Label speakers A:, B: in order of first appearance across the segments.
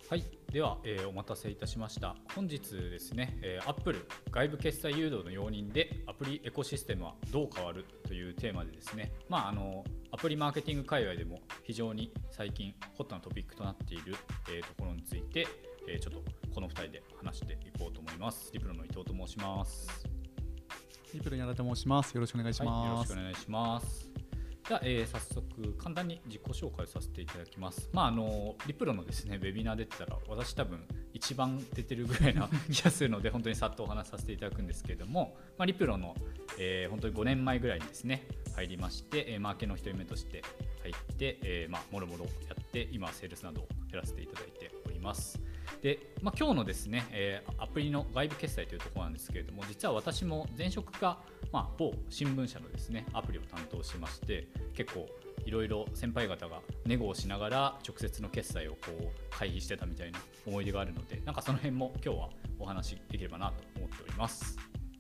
A: はい、では、お待たせいたしました。本日ですね、Apple 外部決済誘導の容認でアプリエコシステムはどう変わるというテーマでですね、アプリマーケティング界隈でも非常に最近ホットなトピックとなっている、ところについて、ちょっとこの2人で話していこうと思います。リプロの伊藤と申します。
B: リプロ稲田と申します。よろしくお願いします。
A: はい、よろしくお願いします。じゃあ、早速簡単に自己紹介させていただきます。リプロのですねウェビナー出てたら私多分一番出てるぐらいな気がするので本当にさっとお話しさせていただくんですけれども、リプロの、本当に5年前ぐらいにですね入りまして、マーケの一人目として入って、もろもろやって今セールスなどをやらせていただいております。で、今日のですね、アプリの外部決済というところなんですけれども、実は私も前職が某新聞社のですねアプリを担当しまして、結構いろいろ先輩方がネゴをしながら直接の決済をこう回避してたみたいな思い出があるので、なんかその辺も今日はお話しできればなと思っております。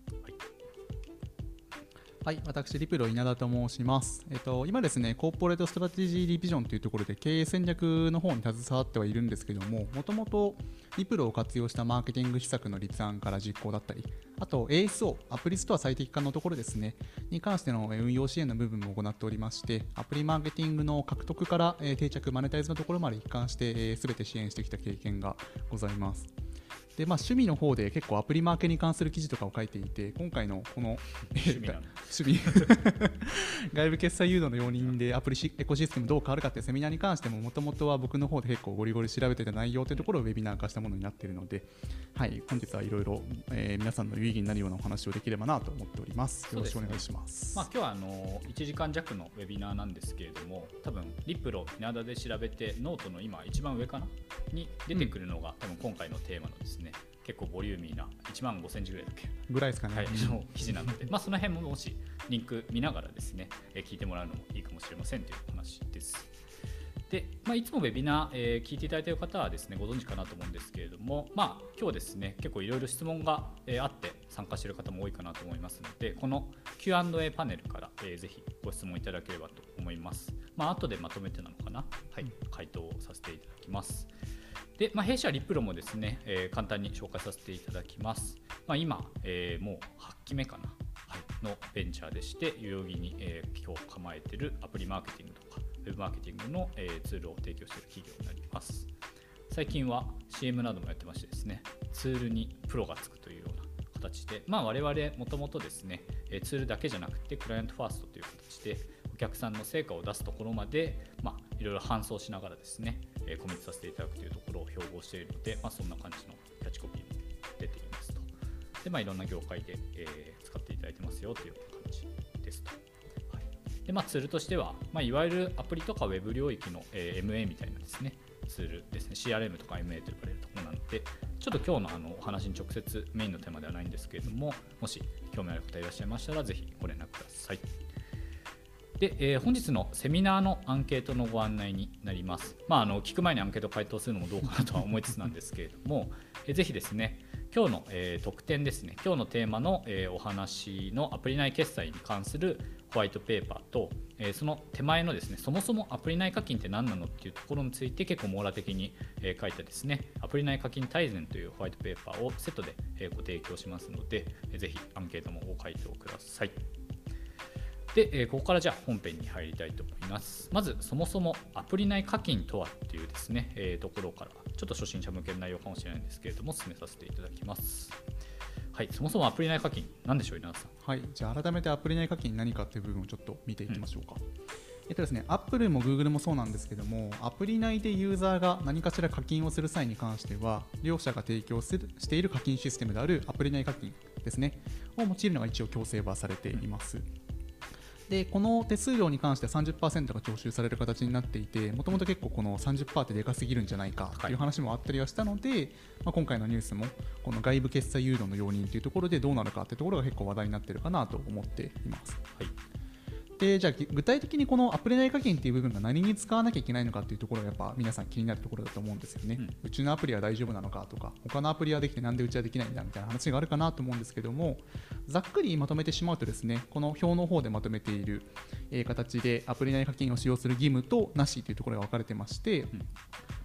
B: はい、私リプロ稲田と申します。今ですね、コーポレートストラテジーディビジョンというところで経営戦略の方に携わってはいるんですけども、もともとリプロを活用したマーケティング施策の立案から実行だったり、あと ASO、アプリストア最適化のところですね、に関しての運用支援の部分も行っておりまして、アプリマーケティングの獲得から定着、マネタイズのところまで一貫して全て支援してきた経験がございます。で趣味の方で結構アプリマーケに関する記事とかを書いていて、今回のこの趣味外部決済誘導の容認でアプリエコシステムどう変わるかっていうセミナーに関しても、もともとは僕の方で結構ゴリゴリ調べてた内容というところをウェビナー化したものになっているので、はい、本日はいろいろ皆さんの有意義になるようなお話をできればなと思っております。よろしくお願いします。
A: 今日は1時間弱のウェビナーなんですけれども、多分リプロ稲田で調べてノートの今一番上かなに出てくるのが、多分今回のテーマのですね結構ボリューミーな1万5センチぐらいだっけ
B: ぐらいですかね、
A: の記事なので、その辺ももしリンク見ながらですね、聞いてもらうのもいいかもしれませんという話です。で、いつもウェビナー、聞いていただいている方はですねご存知かなと思うんですけれども、今日ですね結構いろいろ質問が、あって参加している方も多いかなと思いますので、この Q&A パネルから、ぜひご質問いただければと思います。後でまとめてなのかな、はい、回答をさせていただきます。で弊社リプロもですね、簡単に紹介させていただきます。今、もう8期目かな、のベンチャーでして、代々木に、今日構えているアプリマーケティングとかウェブマーケティングの、ツールを提供している企業になります。最近は CM などもやってましてですね、ツールにプロがつくというような形で、我々もともとですねツールだけじゃなくてクライアントファーストという形でお客さんの成果を出すところまで、いろいろ搬送しながらですねコミットさせていただくというところを標榜しているので、そんな感じのキャッチコピーも出ていますと。で、いろんな業界で、使っていただいてますよというような感じですと。で、ツールとしては、いわゆるアプリとかウェブ領域の、MA みたいなですねツールですね、 CRM とか MA と呼ばれるところなので、ちょっと今日のお話に直接メインのテーマではないんですけれども、もし興味ある方いらっしゃいましたらぜひご連絡ください。で、本日のセミナーのアンケートのご案内になります。聞く前にアンケート回答するのもどうかなとは思いつつなんですけれども、ぜひですね今日の、特典ですね、今日のテーマの、お話のアプリ内決済に関するホワイトペーパーと、その手前のですねそもそもアプリ内課金って何なのっていうところについて結構網羅的に、書いたですねアプリ内課金大全というホワイトペーパーをセットで、ご提供しますので、ぜひアンケートもご回答ください。で、ここからじゃあ本編に入りたいと思います。まずそもそもアプリ内課金とはっていうですね、ところからちょっと初心者向けの内容かもしれないんですけれども進めさせていただきます。はい、そもそもアプリ内課金何でしょう、稲田さん。
B: はい、じゃあ改めてアプリ内課金何かっていう部分をちょっと見ていきましょうか。ですね、Apple も Google もそうなんですけども、アプリ内でユーザーが何かしら課金をする際に関しては、両者が提供している課金システムであるアプリ内課金ですねを用いるのが一応強制はされています。でこの手数料に関しては 30% が徴収される形になっていて、もともと結構この 30% ってでかすぎるんじゃないかという話もあったりはしたので、今回のニュースもこの外部決済誘導の容認というところでどうなるかというところが結構話題になっているかなと思っています。はい。でじゃあ具体的にこのアプリ内課金っていう部分が何に使わなきゃいけないのかっていうところがやっぱ皆さん気になるところだと思うんですよね。うちのアプリは大丈夫なのかとか、他のアプリはできてなんでうちはできないんだみたいな話があるかなと思うんですけども、ざっくりまとめてしまうとですね、この表の方でまとめている、形でアプリ内課金を使用する義務となしというところが分かれてまして、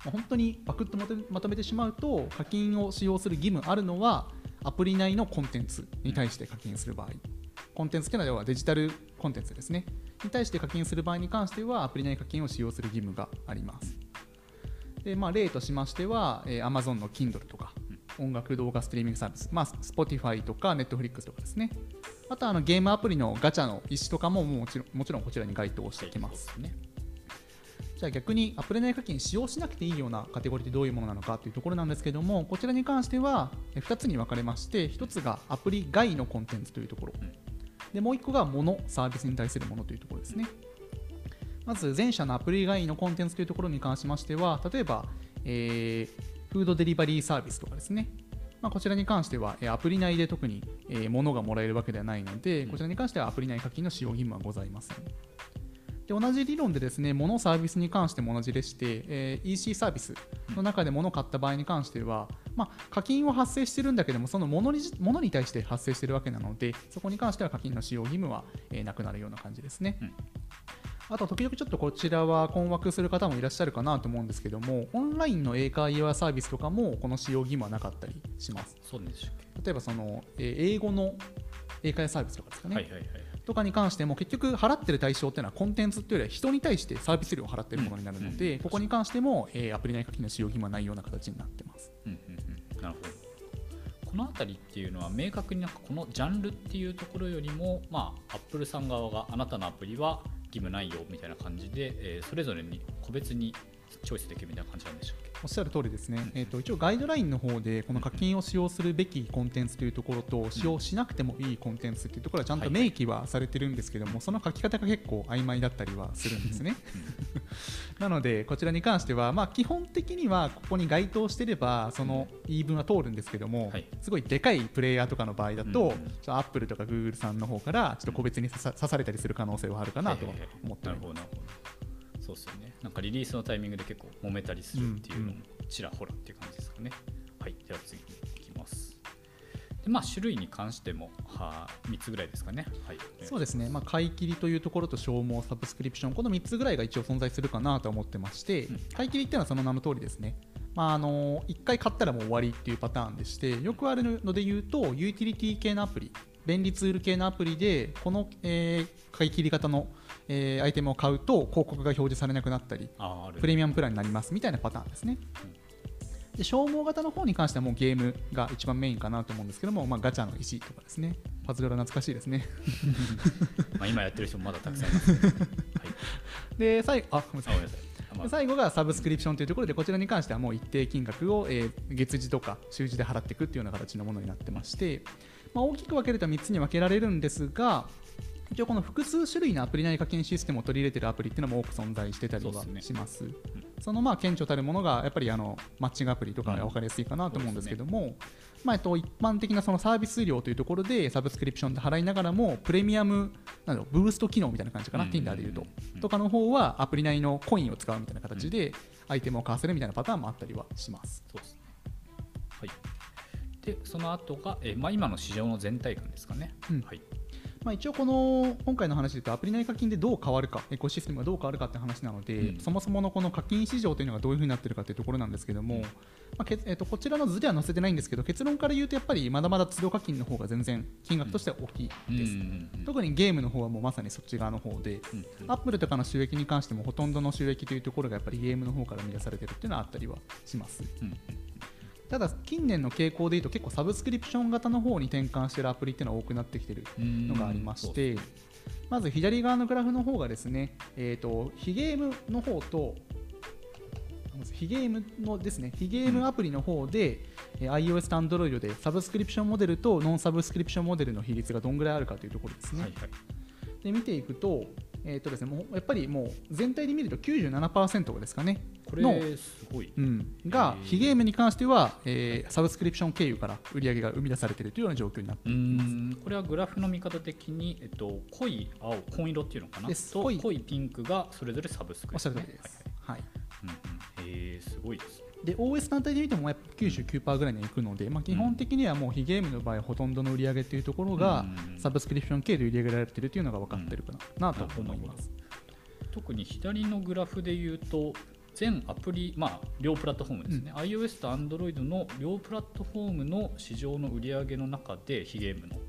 B: 本当にパクッとまとめてしまうと、課金を使用する義務あるのはアプリ内のコンテンツに対して課金する場合、コンテンツというのはデジタルコンテンツですねに対して課金する場合に関してはアプリ内課金を使用する義務があります。で、例としましては、Amazon の Kindle とか、音楽動画ストリーミングサービス、Spotify とか Netflix とかですね。あとはゲームアプリのガチャの石とかももちろんこちらに該当してきます。じゃあ逆にアプリ内課金使用しなくていいようなカテゴリーってどういうものなのかというところなんですけども、こちらに関しては2つに分かれまして、1つがアプリ外のコンテンツというところ、でもう1個がサービスに対するものというところですね。まず前者のアプリ外のコンテンツというところに関しましては、例えば、フードデリバリーサービスとかですね、こちらに関してはアプリ内で特に物がもらえるわけではないので、こちらに関してはアプリ内課金の使用義務はございません。で同じ理論でですね、物サービスに関しても同じでして、EC サービスの中で物を買った場合に関しては、課金は発生しているんだけども、その物に対して発生しているわけなので、そこに関しては課金の使用義務はなくなるような感じですね。あと時々ちょっとこちらは困惑する方もいらっしゃるかなと思うんですけども、オンラインの英会話サービスとかもこの使用義務はなかったりします。
A: そうでしょうか。
B: 例えば英語の英会話サービスとかですかね、とかに関しても結局払ってる対象っていうのはコンテンツっていうよりは人に対してサービス料を払っているものになるので、ここに関してもアプリ内課金の使用義務はないような形になってます。
A: なるほど。このあたりっていうのは明確にこのジャンルっていうところよりも、アップルさん側があなたのアプリは義務ないよみたいな感じで、それぞれに個別にチョイスできるみたいな感じなんでしょうか。
B: おっしゃる通りですね。一応ガイドラインの方でこの課金を使用するべきコンテンツというところと使用しなくてもいいコンテンツというところはちゃんと明記はされてるんですけども、その書き方が結構曖昧だったりはするんですね。なのでこちらに関しては基本的にはここに該当していればその言い分は通るんですけども、すごいでかいプレイヤーとかの場合だと、アップルとかグーグルさんの方からちょっと個別に刺されたりする可能性はあるかなと思っております。
A: そうですよね。なんかリリースのタイミングで結構揉めたりするっていうのもちらほらっていう感じですかね。はい、では次に行きます。で種類に関しても3つぐらいですかね。はい、
B: そうですね。買い切りというところと消耗、サブスクリプション、この3つぐらいが一応存在するかなと思ってまして、買い切りっていうのはその名の通りですね。1回買ったらもう終わりっていうパターンでして、よくあるので言うとユーティリティ系のアプリ、便利ツール系のアプリでこの、買い切り型の、アイテムを買うと広告が表示されなくなったり、プレミアムプランになりますみたいなパターンですね。で消耗型の方に関してはもうゲームが一番メインかなと思うんですけども、ガチャの石とかですね、パズドラ懐かしいですね。
A: 今やってる人もまだたくさんいます、ね。はい、
B: で最後がサブスクリプションというところで、こちらに関してはもう一定金額を、月次とか週次で払っていくっていうような形のものになってまして、大きく分けると3つに分けられるんですが、一応この複数種類のアプリ内課金システムを取り入れているアプリっていうのも多く存在してたりはします。その顕著たるものがやっぱりマッチングアプリとかが分かりやすいかなと思うんですけども、一般的なそのサービス料というところでサブスクリプションで払いながらもプレミアムブースト機能みたいな感じかな、Tinder でいうとかの方はアプリ内のコインを使うみたいな形でアイテムを買わせるみたいなパターンもあったりはします。
A: そうですね。はい。でその後が、今の市場の全体感ですかね。はい。
B: 一応今回の話で言うとアプリ内課金でどう変わるか、エコシステムがどう変わるかって話なので、そもそものこの課金市場というのがどういうふうになっているかというところなんですけども、こちらの図では載せてないんですけど、結論から言うとやっぱりまだまだ都度課金の方が全然金額としては大きいです。特にゲームの方はもうまさにそっち側の方で、アップルとかの収益に関してもほとんどの収益というところがやっぱりゲームの方から生み出されているっていうのはあったりはします。ただ近年の傾向でいうと結構サブスクリプション型の方に転換しているアプリっていうのは多くなってきているのがありまして、まず左側のグラフの方がですね、非ゲームの方と非ゲームのですね、非ゲームアプリの方で、iOS と Android でサブスクリプションモデルとノンサブスクリプションモデルの比率がどんぐらいあるかというところですね。で見ていくと、ですね、もうやっぱりもう全体で見ると 97% ですかね。
A: これすごい、
B: が非ゲームに関しては、サブスクリプション経由から売り上げが生み出されているというような状況になっています。
A: これはグラフの見方的に、濃い青、紺色っていうのかなと濃いピンクがそれぞれサブスクですね。
B: おっしゃる通りです。はい。
A: すごいですね。
B: で OS 単体で見てもやっぱ 99% ぐらいにはいくので、基本的にはもう非ゲームの場合ほとんどの売り上げというところがサブスクリプション経由で売り上げられているというのが分かっているかなと思います。
A: 特に左のグラフでいうと全アプリ、両プラットフォームですね、iOS と Android の両プラットフォームの市場の売り上げの中で非ゲームの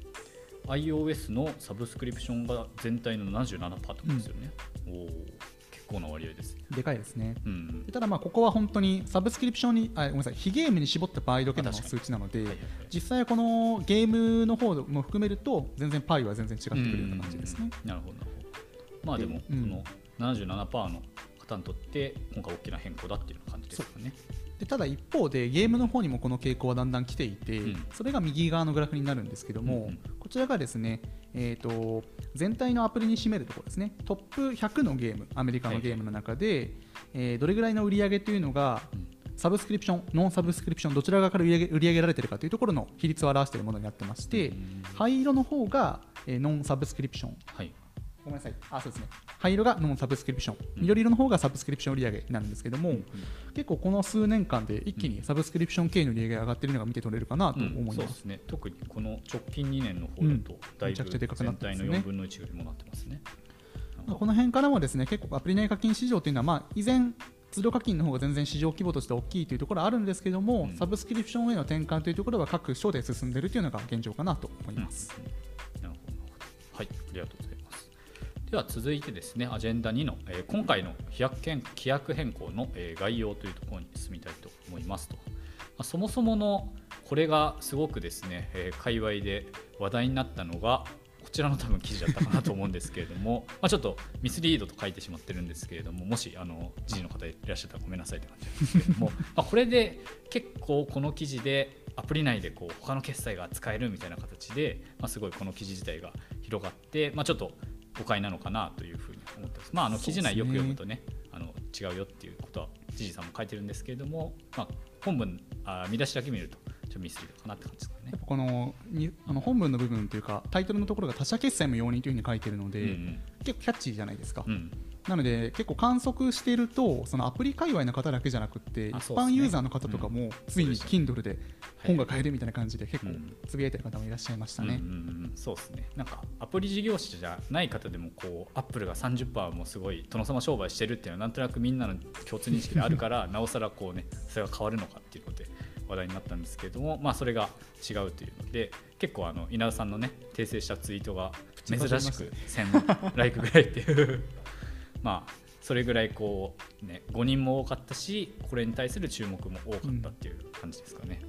A: iOS のサブスクリプションが全体の 77% とかですよね、結構な割合ですね。
B: でかいですね、
A: うん、
B: ただここは本当にサブスクリプションにごめんなさい、非ゲームに絞った場合だけの数値なので、実際はこのゲームの方も含めると全然パイは全然違ってくるような感じですね。
A: なるほどなるほど。でもこの 77% の方にとって今回大きな変更だっていう感じですかね。
B: でただ一方でゲームの方にもこの傾向はだんだん来ていて、それが右側のグラフになるんですけども、こちらがですね、全体のアプリに占めるところですね、トップ100のゲーム、アメリカのゲームの中で、どれぐらいの売り上げというのが、サブスクリプション、ノンサブスクリプション、どちら側から売り上げられているかというところの比率を表しているものになってまして、灰色の方が、ノンサブスクリプション、ごめんなさい、そうですね、灰色がノンサブスクリプション、緑色の方がサブスクリプション売り上げになるんですけども、結構この数年間で一気にサブスクリプション系の売り上げが上がっているのが見て取れるかなと思います。
A: そうですね、特にこの直近2年の方だとだいぶ全体の4分の1よりもなってますね。
B: この辺からもですね、結構アプリ内課金市場というのは、以前通常課金の方が全然市場規模として大きいというところはあるんですけども、サブスクリプションへの転換というところは各所で進んでいるというのが現状かなと思います。
A: なるほど、はい、ありがとうございます。では続いてですね、アジェンダ2の、今回の規約変更の、概要というところに進みたいと思いますと、そもそものこれがすごくですね、界隈で話題になったのがこちらの多分記事だったかなと思うんですけれどもちょっとミスリードと書いてしまってるんですけれども、もし知事の方いらっしゃったらごめんなさいって感じなんですけれどもこれで結構この記事でアプリ内で他の決済が使えるみたいな形で、すごいこの記事自体が広がって、ちょっと誤解なのかなというふうに思ってます。記事内よく読むとね、違うよっていうことは知事さんも書いてるんですけれども、本文見出しだけ見るとちょっとミスリードかなって感じですかね。
B: この本文の部分というかタイトルのところが他社決済も容認というふうに書いてるので、結構キャッチーじゃないですか。なので結構観測していると、そのアプリ界隈の方だけじゃなくて一般ユーザーの方とかもついに Kindle で本が買えるみたいな感じで結構つぶやいてる方もいらっしゃいましたね。
A: そうですね。なんかアプリ事業者じゃない方でもアップルが 30% もすごい殿様商売してるっていうのはなんとなくみんなの共通認識であるからなおさらそれが変わるのかっていうことで話題になったんですけれども、それが違うというので、結構稲田さんのね訂正したツイートが珍しく1000ライクぐらいっていうそれぐらい5人も多かったし、これに対する注目も多かったっていう感じですかね。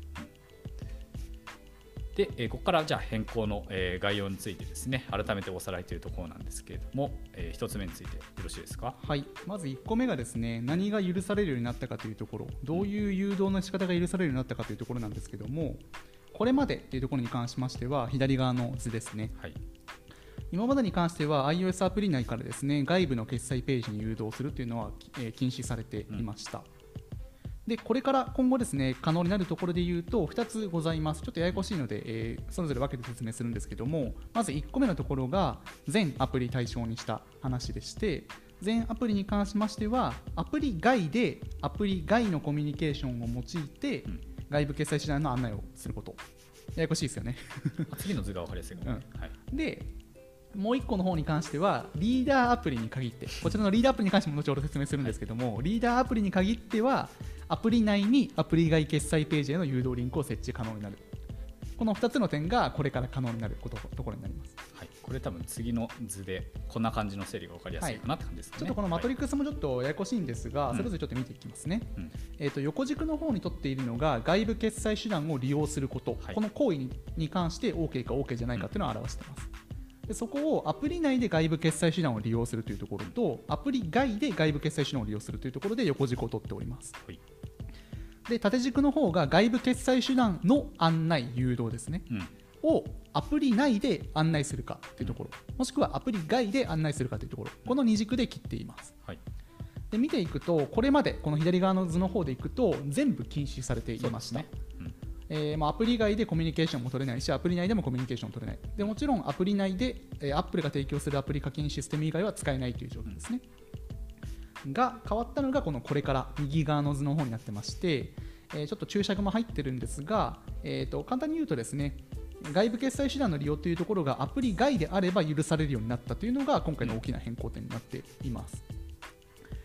A: で、ここからじゃあ変更の、概要についてですね、改めておさらいというところなんですけれども、1つ目についてよろしいですか。
B: はい、まず1個目がですね、何が許されるようになったかというところ、どういう誘導の仕方が許されるようになったかというところなんですけども、これまでというところに関しましては左側の図ですね。今までに関しては iOS アプリ内からですね、外部の決済ページに誘導するというのは、禁止されていました。でこれから今後ですね、可能になるところでいうと2つございます。ちょっとややこしいので、それぞれ分けて説明するんですけども、まず1個目のところが全アプリ対象にした話でして、全アプリに関しましてはアプリ外でアプリ外のコミュニケーションを用いて外部決済手段の案内をすること。ややこしいですよね
A: 次の図が分かりやすいかもね。
B: でもう1個の方に関してはリーダーアプリに限って、こちらのリーダーアプリに関しても後ほど説明するんですけども、リーダーアプリに限ってはアプリ内にアプリ外決済ページへの誘導リンクを設置可能になる。この2つの点がこれから可能になるところになります。
A: これ多分次の図でこんな感じの整理が分かりやすいかなって感じですかね。
B: ちょっとこのマトリックスもちょっとややこしいんですが、それぞれちょっと見ていきますね。横軸の方にとっているのが外部決済手段を利用すること、この行為に関して OK か OK じゃないかというのを表しています。でそこをアプリ内で外部決済手段を利用するというところと、アプリ外で外部決済手段を利用するというところで横軸を取っております。で縦軸の方が外部決済手段の案内誘導ですね、をアプリ内で案内するかというところ、もしくはアプリ外で案内するかというところ、この2軸で切っています。で見ていくと、これまでこの左側の図の方でいくと全部禁止されていました。アプリ外でコミュニケーションも取れないし、アプリ内でもコミュニケーションを取れない。でもちろんアプリ内で、Apple が提供するアプリ課金システム以外は使えないという状況ですね。が変わったのがこれから右側の図の方になってまして、ちょっと注釈も入ってるんですが、簡単に言うとですね、外部決済手段の利用というところがアプリ外であれば許されるようになったというのが今回の大きな変更点になっています。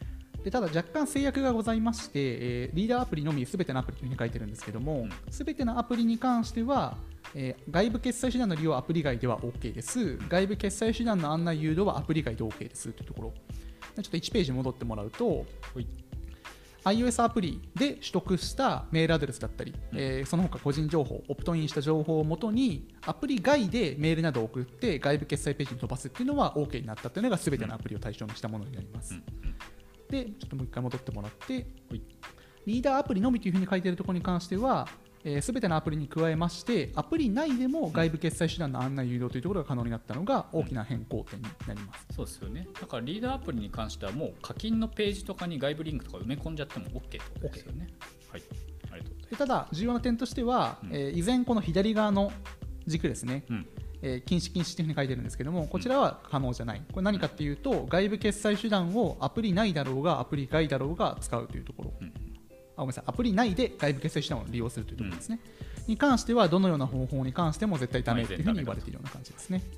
B: でただ若干制約がございまして、リーダーアプリのみすべてのアプリというふうに書いてるんですけども、すべてのアプリに関しては、外部決済手段の利用はアプリ外では OK です。外部決済手段の案内誘導はアプリ外で OK ですというところ。ちょっと1ページ戻ってもらうと、iOS アプリで取得したメールアドレスだったり、その他個人情報、オプトインした情報をもとにアプリ外でメールなどを送って外部決済ページに飛ばすっていうのは OK になったというのが全てのアプリを対象にしたものになります。で、ちょっともう一回戻ってもらって、リーダーアプリのみというふうに書いているところに関しては、すべてのアプリに加えまして、アプリ内でも外部決済手段の案内誘導というところが可能になったのが大きな変更点になります。
A: そうですよね。だからリーダーアプリに関してはもう課金のページとかに外部リンクとか埋め込んじゃっても OK ってことですよね。はい。ありがとうございます。
B: でただ、重要な点としては、以前この左側の軸ですね、禁止というふうに書いてるんですけども、こちらは可能じゃない。これ何かっていうと、外部決済手段をアプリ内だろうがアプリ外だろうが使うというところ。ごめんなさい、アプリ内で外部決済手段を利用するというところですね。に関してはどのような方法に関しても絶対ダメというふうに言われているような感じですね。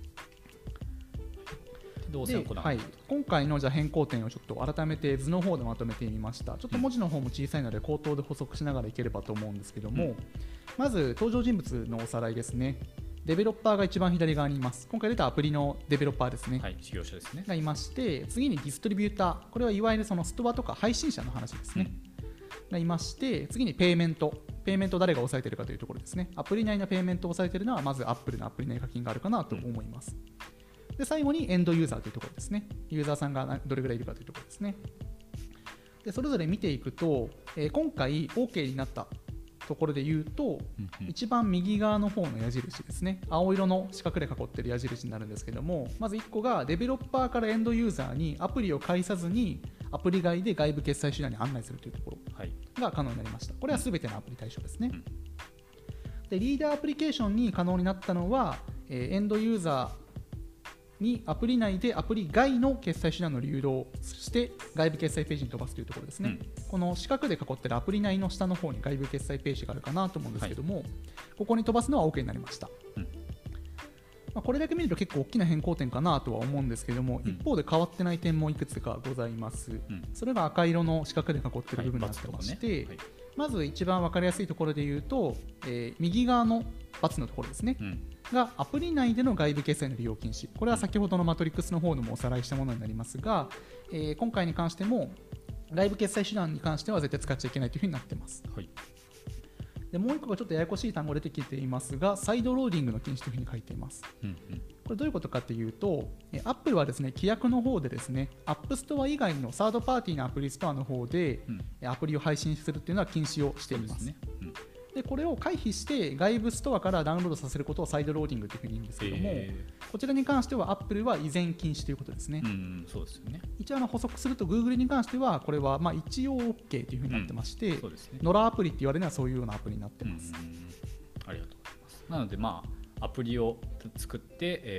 B: 今回のじゃ変更点をちょっと改めて図の方でまとめてみました。ちょっと文字の方も小さいので口頭で補足しながらいければと思うんですけども、まず登場人物のおさらいですね。デベロッパーが一番左側にいます。今回出たアプリのデベロッパーですね。
A: 事業者ですね。
B: がいまして、次にディストリビューター、これはいわゆるそのストアとか配信者の話ですね。がいまして、次にペイメントを誰が抑えているかというところですね。アプリ内のペイメントを抑えているのはまず Apple のアプリ内課金があるかなと思います。で最後にエンドユーザーというところですね。ユーザーさんがどれぐらいいるかというところですね。でそれぞれ見ていくと、今回 OK になったところで言うと、一番右側の方の矢印ですね。青色の四角で囲っている矢印になるんですけども、まず1個がデベロッパーからエンドユーザーにアプリを介さずにアプリ外で外部決済手段に案内するというところが可能になりました。これは全てのアプリ対象ですね。でリーダーアプリケーションに可能になったのは、エンドユーザーにアプリ内でアプリ外の決済手段の誘導をして外部決済ページに飛ばすというところですね。この四角で囲っているアプリ内の下の方に外部決済ページがあるかなと思うんですけども、ここに飛ばすのは OK になりました。これだけ見ると結構大きな変更点かなとは思うんですけども、一方で変わってない点もいくつかございます。それが赤色の四角で囲っている部分になってまして、まず一番分かりやすいところで言うと、右側の×のところですね、がアプリ内での外部決済の利用禁止。これは先ほどのマトリックスの方でもおさらいしたものになりますが、今回に関しても外部決済手段に関しては絶対使っちゃいけないというふうになっています。でもう一個がちょっとややこしい単語出てきていますが、サイドローディングの禁止というふうに書いています。これどういうことかというと、Apple はですね、規約の方でですね、App Store 以外のサードパーティーのアプリストアの方で、アプリを配信するというのは禁止をしています。でこれを回避して外部ストアからダウンロードさせることをサイドローディングというふうに言うんですけども、こちらに関しては Apple は依然禁止ということですね。
A: そうですよね。
B: 一応補足すると Google に関してはこれは一応 OK というふうになってまして、ノラアプリって言われるのはそういうようなアプリになってます。
A: ありがとうございます。なのでアプリを作って、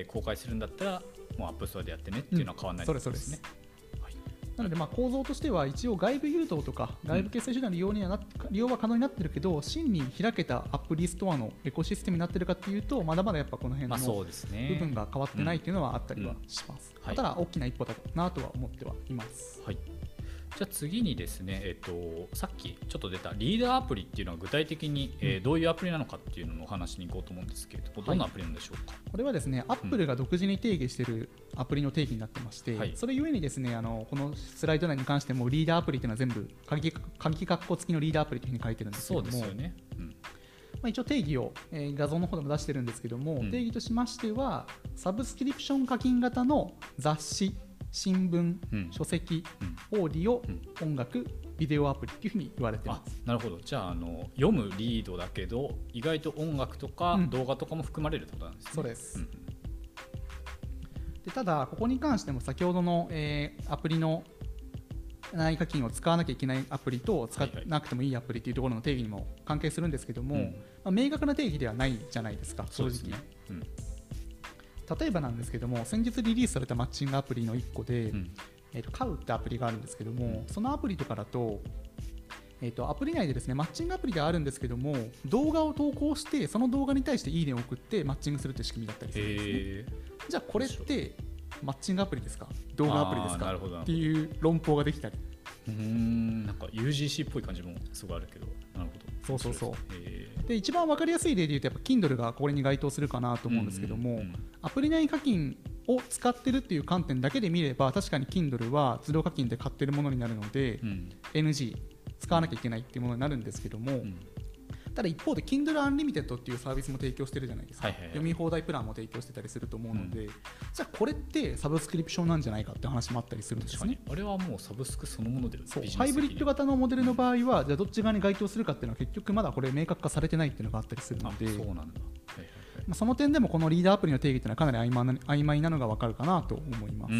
A: 公開するんだったらもう App Store でやってねっていうのは変わらないですね。なので構造としては一応外部誘導とか外部決済手段の利用は可能になっているけど、真に開けたアプリストアのエコシステムになっているかというとまだまだやっぱこの辺の部分が変わってないというのはあったりはします。ただ大きな一歩だなとは思ってはいます。 じゃあ次にですね、さっきちょっと出たリーダーアプリっていうのは具体的に、どういうアプリなのかっていうののお話に行こうと思うんですけれども、どんなアプリなんでしょうか。
B: これはですね、Apple が独自に定義しているアプリの定義になってまして、それゆえにですね、このスライド内に関してもリーダーアプリというのは全部鍵括弧付きのリーダーアプリというふうに書いてるんですけども、
A: そうですよね。
B: 一応定義を、画像の方でも出してるんですけども、定義としましてはサブスクリプション課金型の雑誌、新聞、書籍、オーディオ、音楽、ビデオアプリというふうに言われています。
A: なるほど。じゃあ、読むリードだけど意外と音楽とか動画とかも含まれるってことなんですね。
B: そうです。でただここに関しても先ほどの、アプリの内課金を使わなきゃいけないアプリと使わなくてもいいアプリというところの定義にも関係するんですけども、明確な定義ではないじゃないですか、正直。例えばなんですけども、先日リリースされたマッチングアプリの1個で、カウってアプリがあるんですけども、そのアプリとかだと、アプリ内でですね、マッチングアプリではあるんですけども、動画を投稿してその動画に対していいねを送ってマッチングするという仕組みだったりするんですね。じゃあこれってマッチングアプリですか、動画アプリですかっていう論法ができたり
A: なんか UGC っぽい感じもすごいあるけど、なるほど。
B: で一番分かりやすい例で言うとやっぱ Kindle がこれに該当するかなと思うんですけども、アプリ内課金を使ってるっていう観点だけで見れば確かに Kindle は自動課金で買ってるものになるので、NG 使わなきゃいけないっていうものになるんですけども、ただ一方で Kindle Unlimited っていうサービスも提供してるじゃないですか、読み放題プランも提供してたりすると思うので、じゃあこれってサブスクリプションなんじゃないかって話もあったりするんですね。
A: あれはもうサブスクそのもので、
B: ハイブリッド型のモデルの場合は、じゃあどっち側に該当するかっていうのは結局まだこれ明確化されてないっていうのがあったりするので、
A: そうなんだ、
B: その点でもこのリーダーアプリの定義っていうのはかなり曖昧なのが分かるかなと思います。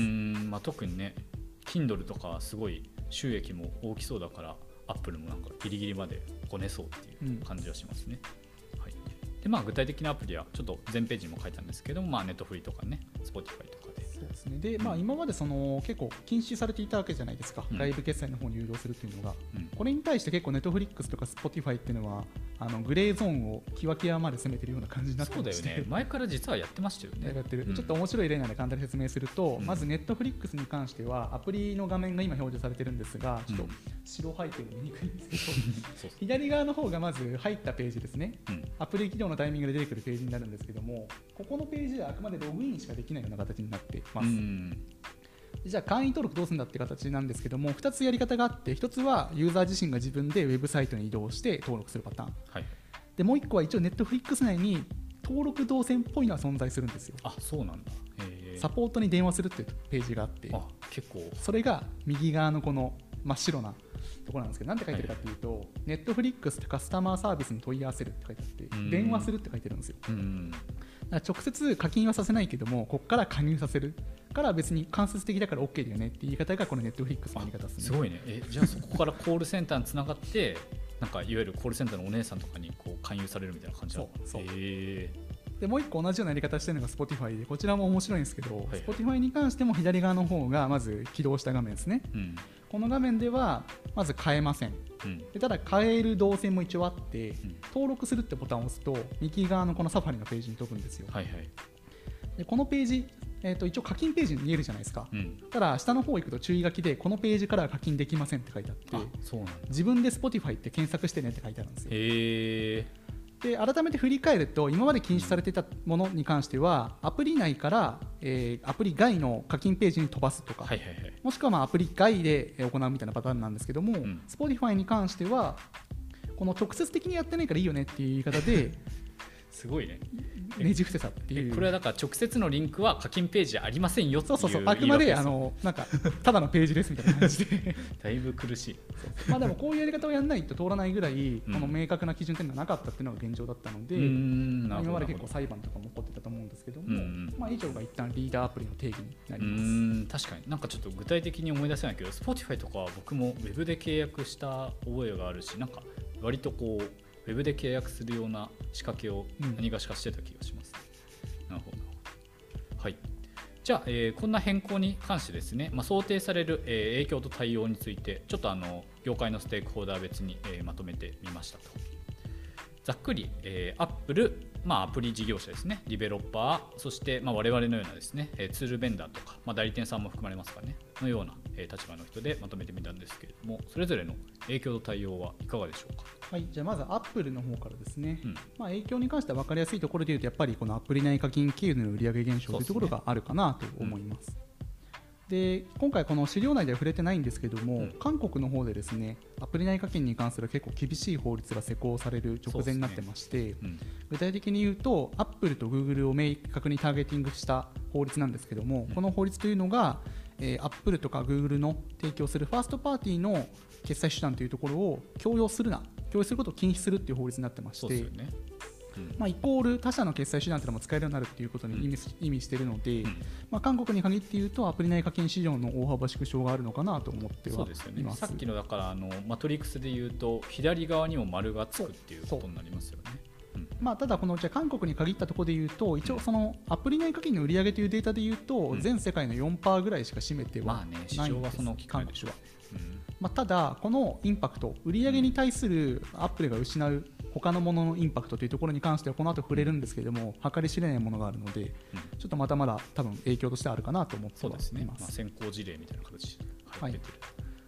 A: 特にね Kindle とかすごい収益も大きそうだから、アップルもなんかギリギリまでこねそうっていう感じはしますね。で具体的なアプリはちょっと前ページにも書いたんですけども、ネットフリとかね、Spotify とかで。
B: そうですね。で、今まで結構禁止されていたわけじゃないですか、外部決済の方に誘導するっていうのが、これに対して結構ネットフリックスとか Spotify っていうのはグレーゾーンを極極まで攻めてるような感じになってまして。
A: そうだよね、前から実はやってましたよね。
B: やってる、ちょっと面白い例なので簡単に説明すると、まずネットフリックスに関してはアプリの画面が今表示されてるんですが、ちょっと白背景見にくいんですけど左側の方がまず入ったページですね、アプリ起動のタイミングで出てくるページになるんですけども、ここのページではあくまでログインしかできないような形になっています。じゃあ会員登録どうするんだって形なんですけども、2つやり方があって、1つはユーザー自身が自分でウェブサイトに移動して登録するパターン、でもう1個は一応ネットフリックス内に登録動線っぽいのは存在するんですよ。
A: そうなんだ。
B: サポートに電話するっていうページがあって、
A: 結構
B: それが右側のこの真っ白なところなんですけど、なんて書いてるかっていうと、ネットフリックスカスタマーサービスに問い合わせるって書いてあって、電話するって書いてるんですよ。だから直接課金はさせないけども、ここから加入させるから別に間接的だから OK だよねって言い方がこのネットフリックスの言い方ですね。
A: すごいね。じゃあそこからコールセンターにつながってなんかいわゆるコールセンターのお姉さんとかにこう勧誘されるみたいな感じなの。
B: そうでもう一個同じようなやり方してるのが Spotify で、こちらも面白いんですけど、Spotify に関しても左側の方がまず起動した画面ですね。この画面ではまず変えません。でただ変える動線も一応あって、登録するってボタンを押すと右側のこのサファリのページに飛ぶんですよ。でこのページ、一応課金ページに見えるじゃないですか。ただ下の方行くと注意書きで、このページからは課金できませんって書いてあって、自分で Spotify って検索してねって書いてあるんですよ。で改めて振り返ると、今まで禁止されていたものに関してはアプリ内から、アプリ外の課金ページに飛ばすとか、もしくはアプリ外で行うみたいなパターンなんですけども、Spotify に関してはこの直接的にやってないからいいよねっていう言い方です
A: ごいね、
B: ねじ伏せたっていう。
A: これはだから直接のリンクは課金ページじゃありませんよっていう。
B: そうあくまでなんかただのページですみたいな感じで
A: だいぶ苦しい。
B: でもこういうやり方をやらないと通らないぐらい、この明確な基準点がなかったっていうのが現状だったので、今まで結構裁判とかも起こってたと思うんですけども、以上が一旦リーダーアプリの定義になります。
A: 確かになんかちょっと具体的に思い出せないけど、 Spotify とかは僕もウェブで契約した覚えがあるし、なんか割とこうウェブで契約するような仕掛けを何がしかしてた気がします。なるほど。はい。じゃあ、こんな変更に関してですね、想定される、影響と対応についてちょっと業界のステークホルダー別に、まとめてみましたと。ざっくり、Apple、アプリ事業者ですね、ディベロッパー、そして、我々のようなですね、ツールベンダーとか、代理店さんも含まれますかね、のような、立場の人でまとめてみたんですけれども、それぞれの影響と対応はいかがでしょうか。
B: はい、じゃあまず Apple の方からですね、影響に関しては分かりやすいところでいうと、やっぱりこのアプリ内課金経由の売上減少というところがあるかなと思います。で今回この資料内では触れてないんですけども、韓国の方でですね、アプリ内課金に関する結構厳しい法律が施行される直前になってまして、具体的に言うと Apple と Google を明確にターゲティングした法律なんですけども、この法律というのが、Apple とか Google の提供するファーストパーティーの決済手段というところを強要することを禁止するっていう法律になってまして、イコール他社の決済手段というのも使えるようになるということに意味しているので、韓国に限って言うとアプリ内課金市場の大幅縮小があるのかなと思ってはいます。
A: そうですよね、さっきのだからマトリックスで言うと左側にも丸がつくっていうことになりますよね。
B: ただこのじゃ韓国に限ったところで言うと、一応そのアプリ内課金の売上というデータで言うと、全世界の 4% ぐらいしか占めてはないんです、韓国は。ただこのインパクト、売上に対するアップルが失う他のもののインパクトというところに関してはこの後触れるんですけれども、計り知れないものがあるので、ちょっとまだ多分影響としてあるかなと思っています。
A: 先行事例みたいな形で入ってる。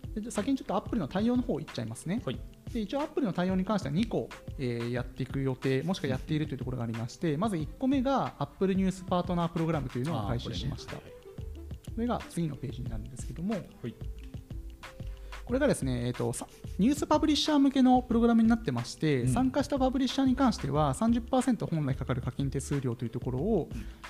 B: で先にちょっと Apple の対応の方いっちゃいますね。
A: はい。
B: で一応 Apple の対応に関しては2個、やっていく予定もしくはやっているというところがありまして、まず1個目が Apple ニュースパートナープログラムというのを開始しました。これが次のページになるんですけども、
A: はい、
B: これがですね、ニュースパブリッシャー向けのプログラムになってまして、参加したパブリッシャーに関しては 30% 本来かかる課金手数料というところを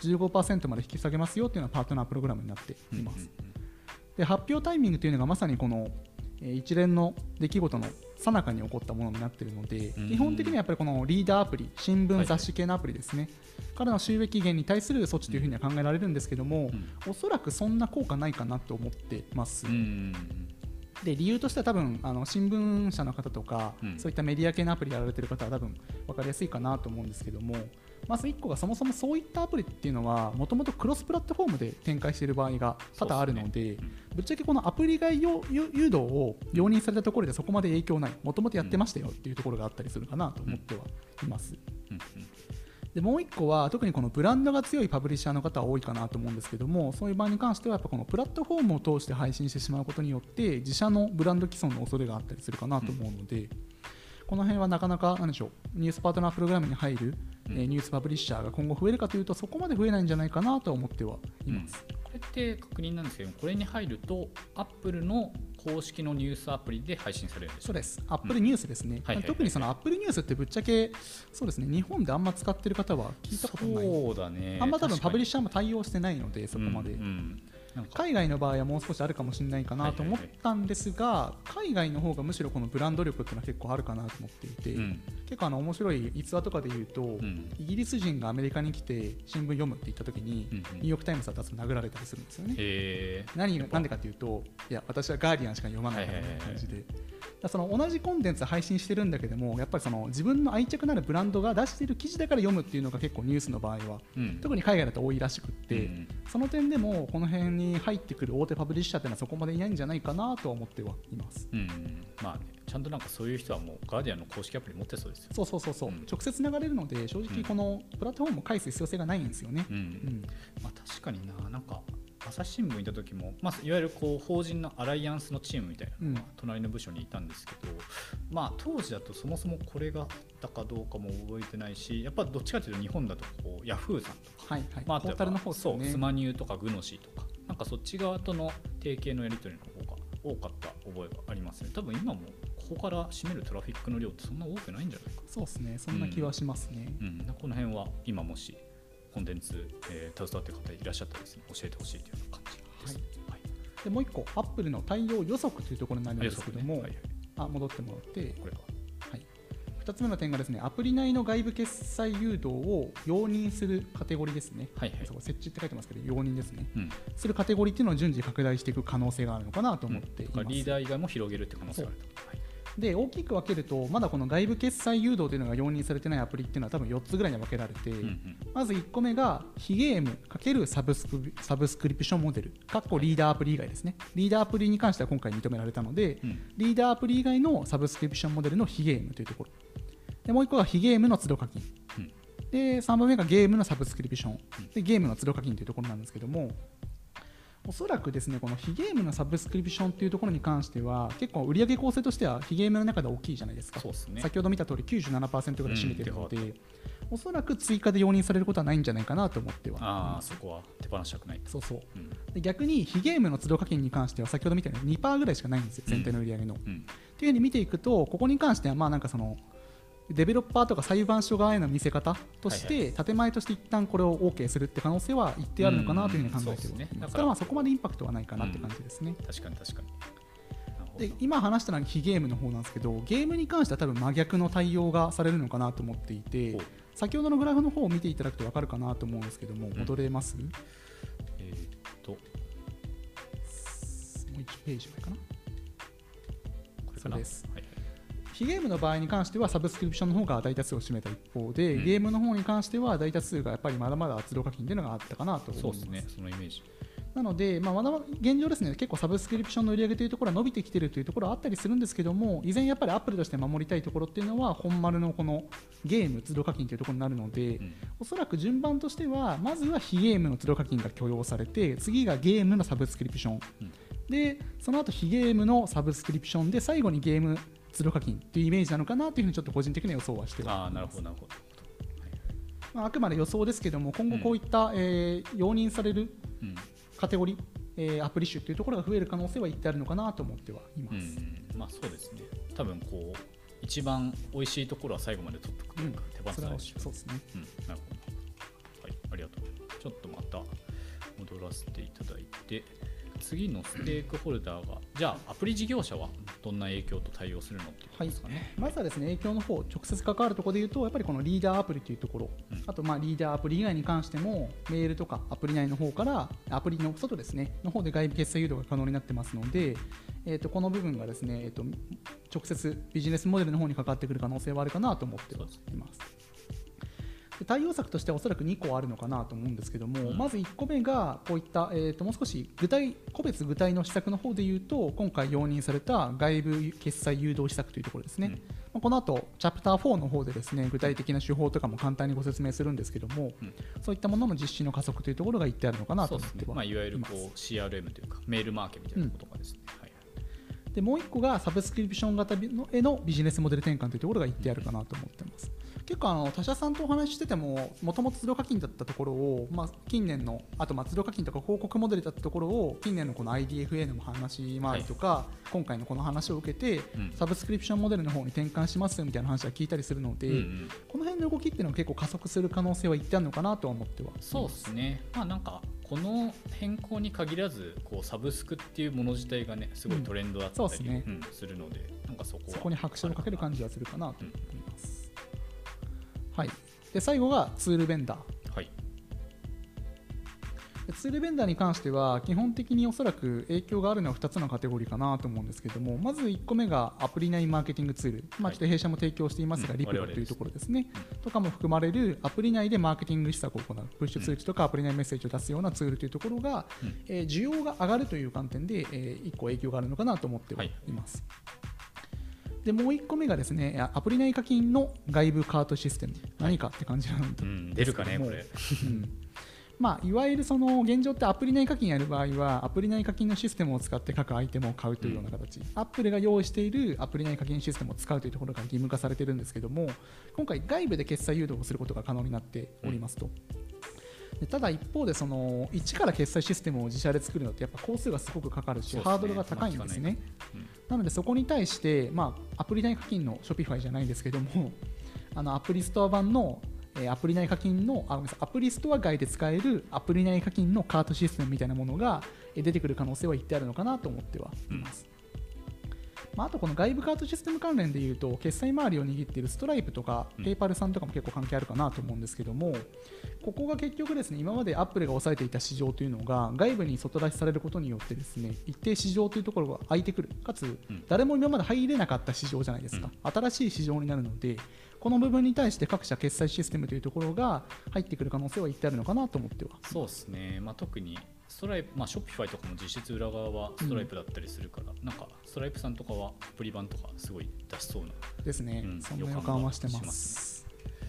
B: 15% まで引き下げますよというのがパートナープログラムになっています。で発表タイミングというのがまさにこの一連の出来事の最中に起こったものになっているので、基本的にはやっぱりこのリーダーアプリ、新聞雑誌系のアプリですね、からの収益源に対する措置というふうには考えられるんですけども、おそらくそんな効果ないかなと思ってます。で理由としては多分新聞社の方とか、そういったメディア系のアプリやられている方は多分分かりやすいかなと思うんですけども、まず1個がそもそもそういったアプリっていうのはもともとクロスプラットフォームで展開している場合が多々あるので、ぶっちゃけこのアプリ外誘導を容認されたところでそこまで影響ない、もともとやってましたよっていうところがあったりするかなと思ってはいます。でもう1個は特にこのブランドが強いパブリッシャーの方は多いかなと思うんですけども、そういう場合に関してはやっぱこのプラットフォームを通して配信してしまうことによって自社のブランド既存の恐れがあったりするかなと思うので、この辺はなかなか何でしょう、ニュースパートナープログラムに入るニュースパブリッシャーが今後増えるかというとそこまで増えないんじゃないかなと思ってはいます。
A: これって確認なんですけど、これに入ると Apple の公式のニュースアプリで配信されるんですか？
B: そうです、Apple ニュースですね。特にその Apple ニュースってぶっちゃけそうですね、日本であんま使ってる方は聞いたことない。
A: そうだね、
B: あんま多分パブリッシャーも対応してないのでそこまで、海外の場合はもう少しあるかもしれないかなと思ったんですが、海外の方がむしろこのブランド力っていうのは結構あるかなと思っていて、結構面白い逸話とかで言うと、イギリス人がアメリカに来て新聞読むって言った時に、ニューヨークタイムズだったら殴られたりするんですよね。なんでかというと、いや私はガーディアンしか読まないみたいな感じで、その同じコンテンツ配信してるんだけども、やっぱりその自分の愛着のあるブランドが出している記事だから読むっていうのが結構ニュースの場合は、特に海外だと多いらしくって、その点でもこの辺に入ってくる大手パブリッシャーっていうのはそこまでいないんじゃないかなとは思ってはいます。
A: まあね、ちゃんとなんかそういう人はもうガーディアンの公式アプリ持ってそうですよ。
B: そう、直接流れるので正直このプラットフォームを返す必要性がないんですよね。
A: まあ、確かになんか朝日新聞にいた時も、いわゆるこう法人のアライアンスのチームみたいなのが隣の部署にいたんですけど、当時だとそもそもこれがあったかどうかも覚えてないし、やっぱどっちかというと日本だとこうヤフーさんとか、
B: ポータルの方ですね。
A: スマニューとかグノシーとか、なんかそっち側との提携のやり取りの方が多かった覚えがありますね。多分今もここから占めるトラフィックの量ってそんな多くないんじゃないか。
B: そうですね、そんな気はしますね。
A: この辺は今もしコンテンツ、携わっている方いらっしゃったらですね、教えてほしいというような感じです。
B: でもう一個、アップルの対応予測というところになるんですけども、戻ってもらって、
A: これか。
B: 2つ目の点がですね、アプリ内の外部決済誘導を容認するカテゴリーですね。そこ設置って書いてますけど、容認ですね。するカテゴリーっていうのを順次拡大していく可能性があるのかなと思っています。
A: リーダー以外も広げるって可能性があると。
B: で大きく分けると、まだこの外部決済誘導というのが容認されてないアプリっていうのは多分4つぐらいに分けられて、まず1個目が非ゲーム×サブスクリプションモデルリーダーアプリ以外ですね。リーダーアプリに関しては今回認められたので、リーダーアプリ以外のサブスクリプションモデルの非ゲームというところで、もう1個が非ゲームの都度課金、で3番目がゲームのサブスクリプションでゲームの都度課金というところなんですけども、おそらくですね、この非ゲームのサブスクリプションというところに関しては結構売上構成としては非ゲームの中で大きいじゃないですか。先ほど見た通り 97% ぐらい占めているので、おそらく追加で容認されることはないんじゃないかなと思っては。
A: そこは手放したくない。
B: で逆に非ゲームの都度課金に関しては先ほど見たように 2% ぐらいしかないんですよ、全体の売上の。っていうふうに見ていくと、ここに関してはなんかそのデベロッパーとか裁判所側への見せ方として、建前として一旦これを OK するって可能性は一定あるのかなというふうに考えています。だからそこまでインパクトはないかなって感じですね。
A: 確かに
B: で今話したのは非ゲームの方なんですけど、ゲームに関しては多分真逆の対応がされるのかなと思っていて、先ほどのグラフの方を見ていただくと分かるかなと思うんですけども、戻れます？もう1ページ前かな。そうです。非ゲームの場合に関してはサブスクリプションの方が大多数を占めた一方で、ゲームの方に関しては大多数がやっぱりまだまだ都度課金というのがあったかなと思います。
A: そうですね、そのイメージ。
B: なので、まだ現状ですね、結構サブスクリプションの売り上げというところは伸びてきているというところはあったりするんですけども、依然やっぱりアップルとして守りたいところっていうのは本丸のこのゲーム都度課金というところになるので、おそらく順番としてはまずは非ゲームの都度課金が許容されて、次がゲームのサブスクリプション、 でその後非ゲームのサブスクリプションで最後にゲーム通路課金っていうイメージなのかなというふうにちょっと個人的には予想はしては
A: なるほどなるほど、
B: あくまで予想ですけども、今後こういった、容認されるカテゴリー、アプリ種というところが増える可能性は一定あるのかなと思ってはいます。
A: そうですね。多分こう一番美味しいところは最後まで取っておくというか、手放さないし、
B: そうですね。
A: なるほど。はい、ありがとうございます。ちょっとまた戻らせていただいて、次のステークホルダーが、じゃあアプリ事業者はどんな影響と対応するのっていうことですかね。
B: まずはですね、影響の方、直接関わるところでいうと、やっぱりこのリーダーアプリというところ、あとリーダーアプリ以外に関しても、メールとかアプリ内の方から、アプリの外ですね、の方で外部決済誘導が可能になってますので、この部分がですね、直接ビジネスモデルの方に関わってくる可能性はあるかなと思っています。対応策としてはおそらく2個あるのかなと思うんですけども、まず1個目がこういった、もう少し個別具体の施策の方でいうと、今回容認された外部決済誘導施策というところですね。この後チャプター4の方でですね、具体的な手法とかも簡単にご説明するんですけども、そういったものの実施の加速というところが言ってあるのかなと思ってはいます。
A: いわゆるこう CRM というかメールマーケみたいなことがですね。
B: でもう1個がサブスクリプション型へのビジネスモデル転換というところが言ってあるかなと思っています。結構他社さんとお話ししてても、もともと通路課金だったところを、近年のあと通路課金とか広告モデルだったところを近年のこの IDFA の話回りとか、今回のこの話を受けて、サブスクリプションモデルの方に転換しますみたいな話は聞いたりするので、この辺の動きっていうのは結構加速する可能性は一定あるのかなとは思っては。
A: そうですね。なんかこの変更に限らずサブスクっていうもの自体がね、すごいトレンドだったりするので、なんかそこ
B: に拍車をかける感じはするかなと思います。はい、で最後がツールベンダー。
A: はい、
B: ツールベンダーに関しては基本的におそらく影響があるのは2つのカテゴリーかなと思うんですけども、まず1個目がアプリ内マーケティングツール、ちょっと弊社も提供していますが、リプロというところですね、とかも含まれるアプリ内でマーケティング施策を行う、プッシュ通知とかアプリ内メッセージを出すようなツールというところが、需要が上がるという観点で、1個影響があるのかなと思ってはいます。でもう1個目がですね、アプリ内課金の外部カートシステム、何かって感じなんですけども、
A: 出るかねこれ
B: いわゆるその現状ってアプリ内課金やる場合はアプリ内課金のシステムを使って各アイテムを買うというような形、アップルが用意しているアプリ内課金システムを使うというところが義務化されているんですけども、今回外部で決済誘導をすることが可能になっておりますと。でただ一方でその一から決済システムを自社で作るのってやっぱ工数がすごくかかるし、ハードルが高いんですね。なのでそこに対して、アプリ内課金の Shopify じゃないんですけども、アプリストア版のアプリ内課金のアプリストア外で使えるアプリ内課金のカートシステムみたいなものが出てくる可能性は一定あるのかなと思ってはいます。あとこの外部カートシステム関連でいうと、決済周りを握っているストライプとかペイパルさんとかも結構関係あるかなと思うんですけども、ここが結局ですね、今までアップルが抑えていた市場というのが外部に外出しされることによってですね、一定市場というところが空いてくる、かつ誰も今まで入れなかった市場じゃないですか、新しい市場になるので、この部分に対して各社決済システムというところが入ってくる可能性は一定あるのかなと思っては。
A: そうですね、特にストライプ、ショッピファイとかも実質裏側はストライプだったりするから、なんかストライプさんとかはアプリ版とかすごい出しそうな
B: ですね、そんな予感はしてます。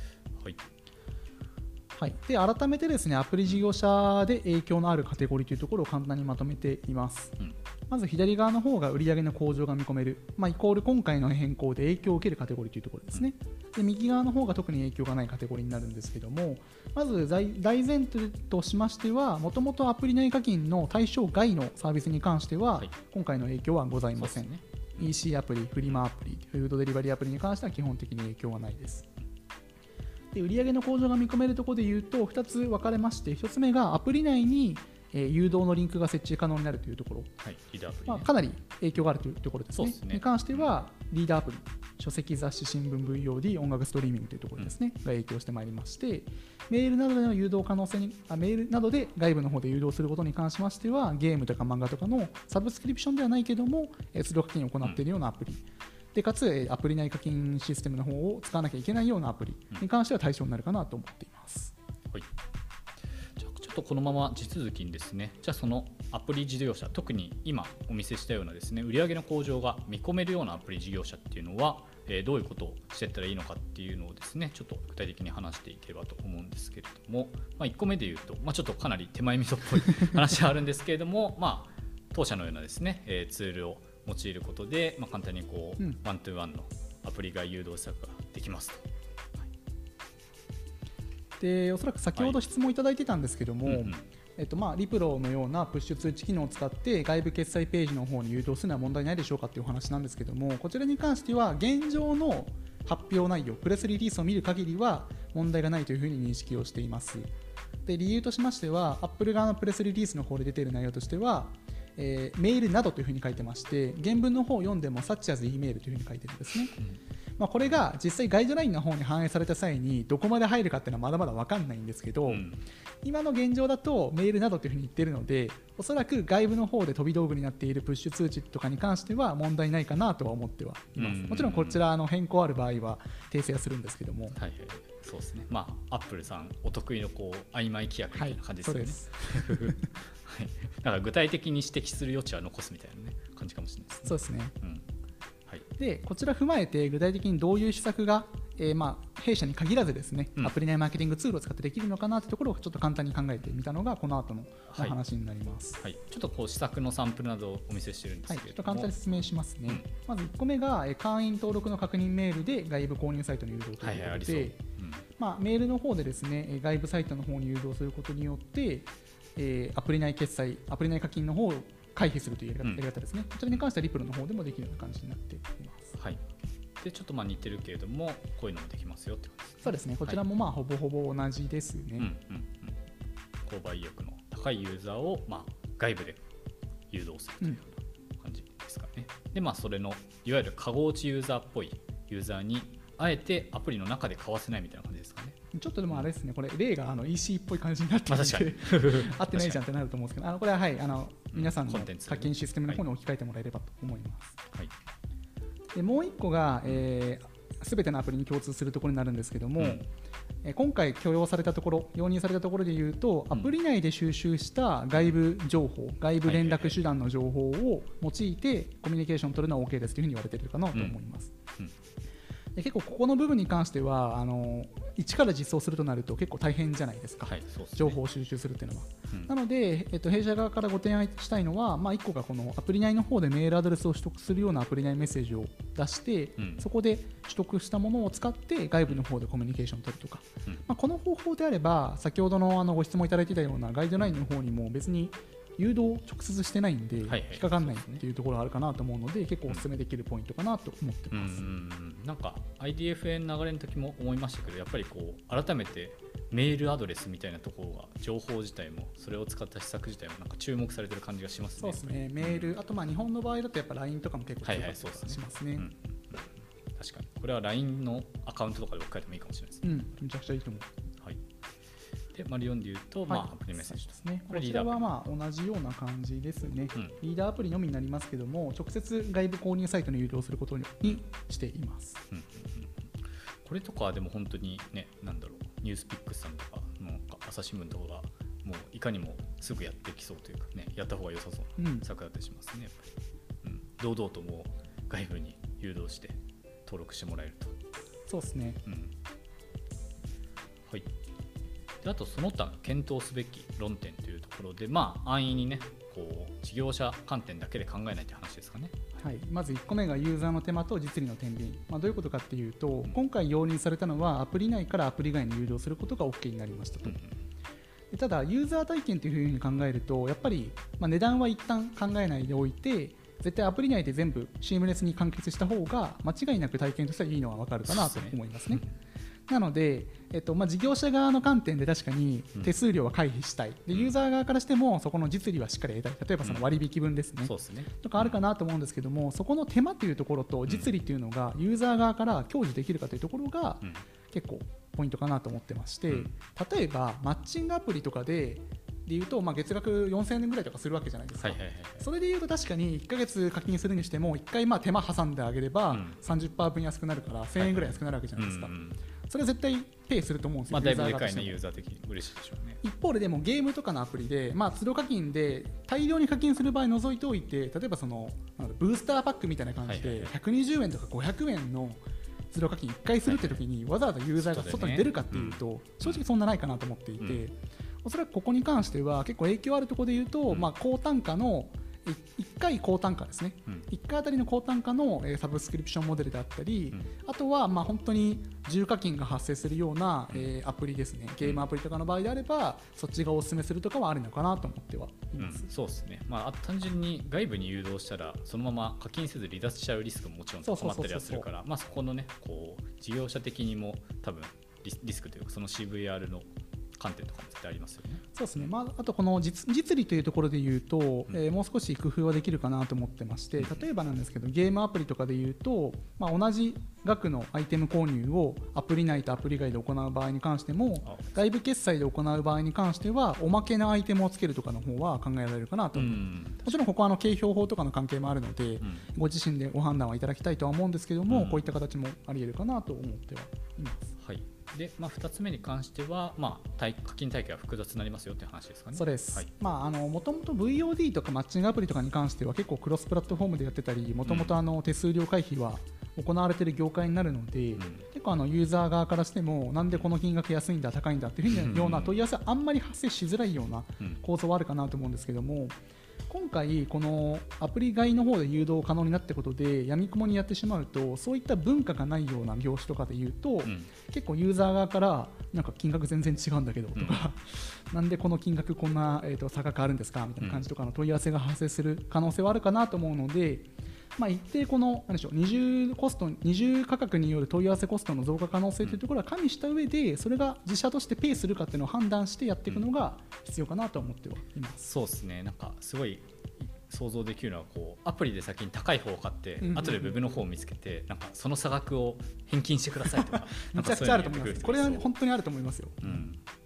B: はい、で改めてですね、アプリ事業者で影響のあるカテゴリーというところを簡単にまとめています。まず左側の方が売上の向上が見込める、イコール今回の変更で影響を受けるカテゴリーというところですね。で右側の方が特に影響がないカテゴリーになるんですけども、まず大前提としましては、もともとアプリ内課金の対象外のサービスに関しては、今回の影響はございません。EC アプリ、フリマアプリ、フードデリバリーアプリに関しては基本的に影響はないです。で売上の向上が見込めるところでいうと2つ分かれまして、1つ目がアプリ内に誘導のリンクが設置可能になるというところ、
A: リーダーアプリね、
B: かなり影響があるというところですね。に関してはリーダーアプリ、書籍、雑誌、新聞、VOD、音楽ストリーミングというところですね、が影響してまいりまして、メールなどでの誘導可能性にメールなどで外部の方で誘導することに関しましては、ゲームとか漫画とかのサブスクリプションではないけども通路課金を行っているようなアプリ、でかつアプリ内課金システムの方を使わなきゃいけないようなアプリに関しては対象になるかなと思っています。
A: じゃあちょっとこのまま地続きにですね、じゃあそのアプリ事業者、特に今お見せしたようなですね、売上の向上が見込めるようなアプリ事業者っていうのは、どういうことをしていったらいいのかっていうのをですね、ちょっと具体的に話していければと思うんですけれども、1個目で言うと、ちょっとかなり手前味噌っぽい話はあるんですけれども、 当社のようなですね、ツールを用いることで、簡単にこう、ワントゥーワンのアプリ外誘導施策ができますと。
B: でおそらく先ほど質問いただいてたんですけども、リプロのようなプッシュ通知機能を使って外部決済ページの方に誘導するのは問題ないでしょうかというお話なんですけども、こちらに関しては現状の発表内容、プレスリリースを見る限りは問題がないというふうに認識をしています。で理由としましては、Apple 側のプレスリリースの方で出ている内容としては、メールなどというふうに書いてまして、原文の方を読んでも such as E メールというふうに書いてるんですね。これが実際ガイドラインの方に反映された際にどこまで入るかっていうのはまだまだ分かんないんですけど、今の現状だとメールなどというふうに言っているので、おそらく外部の方で飛び道具になっているプッシュ通知とかに関しては問題ないかなとは思ってはいます。もちろんこちら変更ある場合は訂正はするんですけども、
A: そうですね。アップルさんお得意のこう曖昧規約みたいな感じですよね。だから具体的に指摘する余地は残すみたいな、感じかもしれないですね。
B: そうですね。でこちら踏まえて具体的にどういう施策が、弊社に限らずですね、アプリ内マーケティングツールを使ってできるのかなというところをちょっと簡単に考えてみたのがこの後のお話になります。
A: ちょっとこう施策のサンプルなどをお見せしているんですけれども、
B: ちょっと簡単に説明しますね。まず1個目が会員登録の確認メールで外部購入サイトに誘導ということで、メールの方でですね外部サイトの方に誘導することによって、アプリ内決済、アプリ内課金の方を回避するというやり方ですね。こちらに関してはリプルの方でもできるような感じになっています。
A: でちょっと似てるけれどもこういうのもできますよってことですね。
B: そうですね。こちらもほぼほぼ同じですね。
A: 購買意欲の高いユーザーを外部で誘導するというような感じですかね。でそれのいわゆるカゴ落ちユーザーっぽいユーザーにあえてアプリの中で買わせないみたいな感じですかね。
B: ちょっとでもあれですね、これ例がEC っぽい感じになっていて、合ってないじゃんってなると思うんですけど、これは皆さんの課金システムの方に置き換えてもらえればと思います。でもう1個が、全てのアプリに共通するところになるんですけども、今回許容されたところ、容認されたところでいうと、アプリ内で収集した外部情報、外部連絡手段の情報を用いてコミュニケーションを取るのは OK ですというふうに言われているかなと思います。で結構ここの部分に関しては一から実装するとなると結構大変じゃないですか、情報を収集するっていうのは。なので、弊社側からご提案したいのは、1個がこのアプリ内の方でメールアドレスを取得するようなアプリ内メッセージを出して、そこで取得したものを使って外部の方でコミュニケーションを取るとか、この方法であれば先ほどのご質問いただいていたようなガイドラインの方にも別に誘導直接してないんで引っかかんないっていうところがあるかなと思うので、結構お勧めできるポイントかなと思ってます。
A: なんか IDFA の流れの時も思いましたけど、やっぱりこう改めてメールアドレスみたいなところが情報自体もそれを使った施策自体もなんか注目されてる感じがしますね。
B: そうですね。メール、あと日本の場合だとやっぱ LINE とかも結構注目しますね。
A: 確かにこれは LINE のアカウントとかで置き換えてもいいかもしれないですね。
B: めちゃくちゃいいと思う。
A: で丸4でいうと、アプリメッセージですね。
B: こちらは同じような感じですね。リーダーアプリのみになりますけども、直接外部購入サイトに誘導することにしています。
A: これとかはでも本当にね、ニュースピックスさんとかの朝日新聞とかがもういかにもすぐやってきそうというかね、やった方が良さそうな策だったりしますね。やっぱり、堂々ともう外部に誘導して登録してもらえると。
B: そうですね。
A: はい。であとその他検討すべき論点というところで、安易にねこう事業者観点だけで考えないという話ですかね。
B: まず1個目がユーザーの手間と実利の天秤、どういうことかっていうと、今回容認されたのはアプリ内からアプリ外に誘導することが OK になりましたと。でただユーザー体験というふうに考えると、やっぱり値段は一旦考えないでおいて、絶対アプリ内で全部シームレスに完結した方が間違いなく体験としてはいいのは分かるかなと思いますね。なので、事業者側の観点で確かに手数料は回避したい、でユーザー側からしてもそこの実利はしっかり得たい、例えばその割引分ですね、とかあるかなと思うんですけども、そこの手間というところと実利というのがユーザー側から享受できるかというところが結構ポイントかなと思ってまして、例えばマッチングアプリとかでいうと、月額4000円ぐらいとかするわけじゃないですか。それでいうと確かに1ヶ月課金するにしても1回手間挟んであげれば 30% 分安くなるから1000円ぐらい安くなるわけじゃないですか。それは絶対ペイすると思うんですよ。
A: だいぶでかいね、ユーザー的に嬉しいでしょうね。
B: 一方でもゲームとかのアプリで、都度課金で大量に課金する場合除いておいて、例えばそのブースターパックみたいな感じで120円とか500円の都度課金1回するって時にわざわざユーザーが外に出るかっていうと、正直そんなないかなと思っていて、おそらくここに関しては結構影響あるところでいうと、高単価の 1回高単価ですね、1回あたりの高単価のサブスクリプションモデルであったり、あとは本当に重課金が発生するようなアプリですね、ゲームアプリとかの場合であればそっちがお勧めするとかはあるのかなと思ってはいます。
A: そうですね、単純に外部に誘導したらそのまま課金せず離脱しちゃうリスクももちろん高まったりはするから、そこのねこう事業者的にも多分リスクというかその CVR の観点とかも絶対ありますよね。
B: そうですね、あとこの 実利というところで言うと、もう少し工夫はできるかなと思ってまして、例えばなんですけどゲームアプリとかで言うと、同じ額のアイテム購入をアプリ内とアプリ外で行う場合に関しても、外部決済で行う場合に関してはおまけのアイテムをつけるとかの方は考えられるかなと思う。もちろんここは景評法とかの関係もあるので、ご自身でご判断はいただきたいとは思うんですけども、こういった形もあり得るかなと思ってはいます。
A: はい。で2つ目に関しては、課金体系は複雑になりますよという話ですかね。
B: そうです、もともと VOD とかマッチングアプリとかに関しては結構クロスプラットフォームでやってたり、もともと手数料回避は行われている業界になるので、結構ユーザー側からしてもなんでこの金額安いんだ高いんだっていうふうなような問い合わせはあんまり発生しづらいような構造はあるかなと思うんですけども、今回このアプリ外の方で誘導可能になったことで闇雲にやってしまうと、そういった文化がないような業種とかで言うと、結構ユーザー側からなんか金額全然違うんだけどとか、なんでこの金額こんな差が変わるんですかみたいな感じとかの問い合わせが発生する可能性はあるかなと思うので、一定この何でしょう、二重価格による問い合わせコストの増加可能性というところは加味した上で、それが自社としてペイするかっていうのを判断してやっていくのが必要かなと思ってはいます。
A: そうですね、なんかすごい想像できるのはアプリで先に高い方を買って、後でウェブの方を見つけてなんかその差額を返金してくださいとか
B: めちゃくちゃあると思います。これは本当にあると思いますよ。
A: なる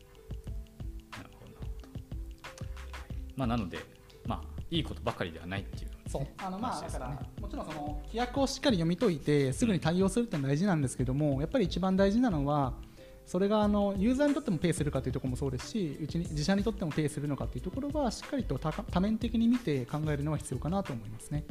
A: ほど。なのでいいことばかりではないっていう。
B: そうだからもちろんその規約をしっかり読み解いてすぐに対応するってのは大事なんですけども、やっぱり一番大事なのはそれがユーザーにとってもペイするかというところもそうですし、自社にとってもペイするのかというところはしっかりと多面的に見て考えるのは必要かなと思いますね。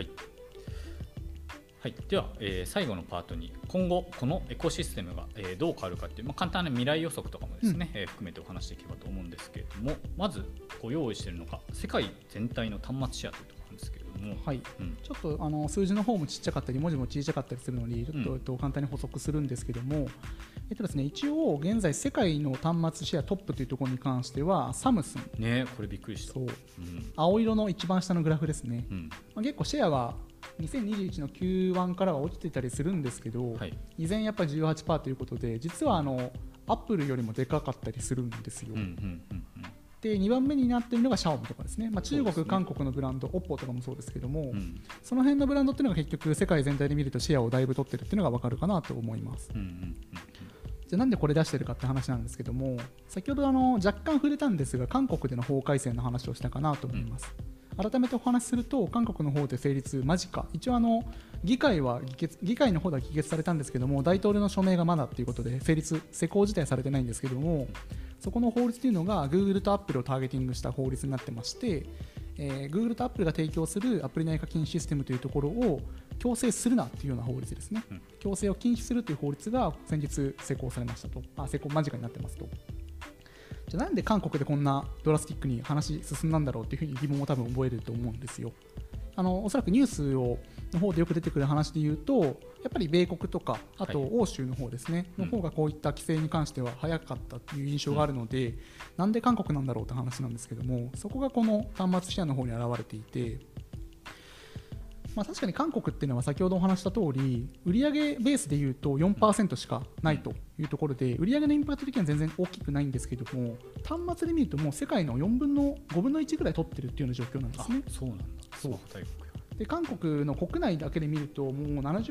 A: はい、では、最後のパートに今後このエコシステムが、どう変わるかという、簡単な未来予測とかもですね、含めてお話していけばと思うんですけれども、まずご用意しているのが世界全体の端末シェアというところなんですけれども、
B: ちょっと数字の方もちっちゃかったり文字も小さかったりするのでちょっと簡単に補足するんですけども、ですね、一応現在世界の端末シェアトップというところに関してはサムスン
A: ね、これびっくりした。
B: 青色の一番下のグラフですね。結構シェアは2021の Q1 からは落ちてたりするんですけど、依然やっぱり 18% ということで、実はアップルよりもでかかったりするんですよ。で2番目になっているのがシャオミとかですね、中国、韓国のブランド OPPO とかもそうですけども、その辺のブランドっていうのが結局世界全体で見るとシェアをだいぶ取ってるっていうのが分かるかなと思います。じゃあなんでこれ出してるかって話なんですけども、先ほど若干触れたんですが韓国での法改正の話をしたかなと思います。改めてお話しすると、韓国の方で成立間近、一応議会の方では議決されたんですけども、大統領の署名がまだということで施行自体されてないんですけども、そこの法律というのが Google と Apple をターゲティングした法律になってまして、Google と Apple が提供するアプリ内課金システムというところを強制するなというような法律ですね。強制を禁止するという法律が先日施行されましたと、施行間近になってますと。じゃあなんで韓国でこんなドラスティックに話進んだんだろうというふうに疑問を多分覚えると思うんですよ。おそらくニュースの方でよく出てくる話で言うと、やっぱり米国とかあと欧州の方ですね、の方がこういった規制に関しては早かったという印象があるので、なんで韓国なんだろうという話なんですけども、そこがこの端末シェアの方に表れていて、確かに韓国っていうのは先ほどお話した通り、売上ベースでいうと 4% しかないというところで、売上のインパクト的には全然大きくないんですけども、端末で見るともう世界の5分の1ぐらい取ってるっていうような状況なんですね。
A: そうなんだ。そう
B: で韓国の国内だけで見るともう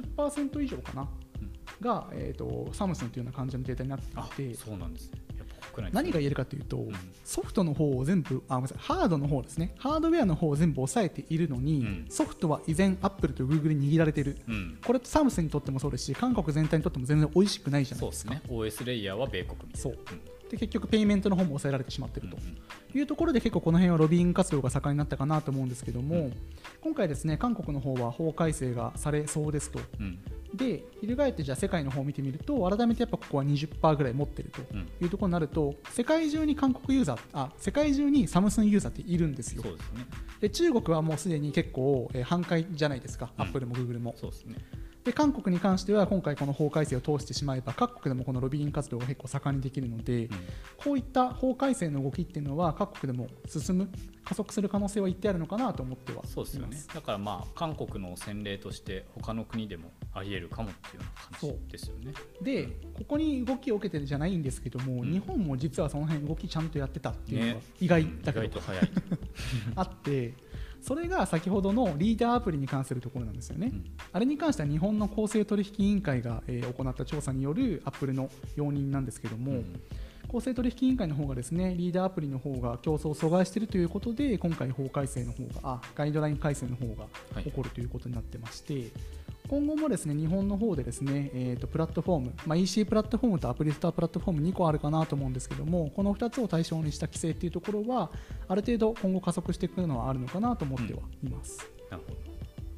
B: 70% 以上かな、が、サムスンというような感じのデータになっていて、
A: そうなんですね。
B: 何が言えるかというと、ソフトの方を全部ハードの方ですね、ハードウェアの方を全部抑えているのに、ソフトは依然アップルとグーグルに握られている、これサムスンにとってもそうですし、韓国全体にとっても全然美味しくないじゃないですか。
A: そうですね、OS レイヤーは米国みたいな。
B: そうで結局ペイメントの方も抑えられてしまっているというところで、結構この辺はロビーイング活動が盛んになったかなと思うんですけども、今回ですね韓国の方は法改正がされそうですと。で翻ってじゃあ世界の方を見てみると、改めてやっぱここは 20% ぐらい持ってるというところになると、世界中に韓国ユーザー、世界中にサムスンユーザーっているんですよ。
A: そうですね。
B: で中国はもうすでに結構半壊じゃないですか、アップルもグーグルも。
A: そうですね。
B: で韓国に関しては今回この法改正を通してしまえば各国でもこのロビーイング活動が結構盛んにできるので、こういった法改正の動きっていうのは各国でも進む、加速する可能性は一定あるのかなと思ってはいます。
A: そうですよね。だからまあ韓国の先例として他の国でもありえるかもっていうような感じですよね。
B: でここに動きを受けてるじゃないんですけども、日本も実はその辺動きちゃんとやってたっていうのが意外だけど、
A: 意外と早い
B: あって、それが先ほどのリーダーアプリに関するところなんですよね。あれに関しては日本の公正取引委員会が行った調査によるアップルの容認なんですけども、公正取引委員会の方がですねリーダーアプリの方が競争を阻害しているということで、今回法改正の方がガイドライン改正の方が起こるということになってまして、今後もですね日本の方でですね、プラットフォーム、EC プラットフォームとアプリストアプラットフォーム2個あるかなと思うんですけども、この2つを対象にした規制っていうところはある程度今後加速してくるのはあるのかなと思ってはいます。
A: なるほど。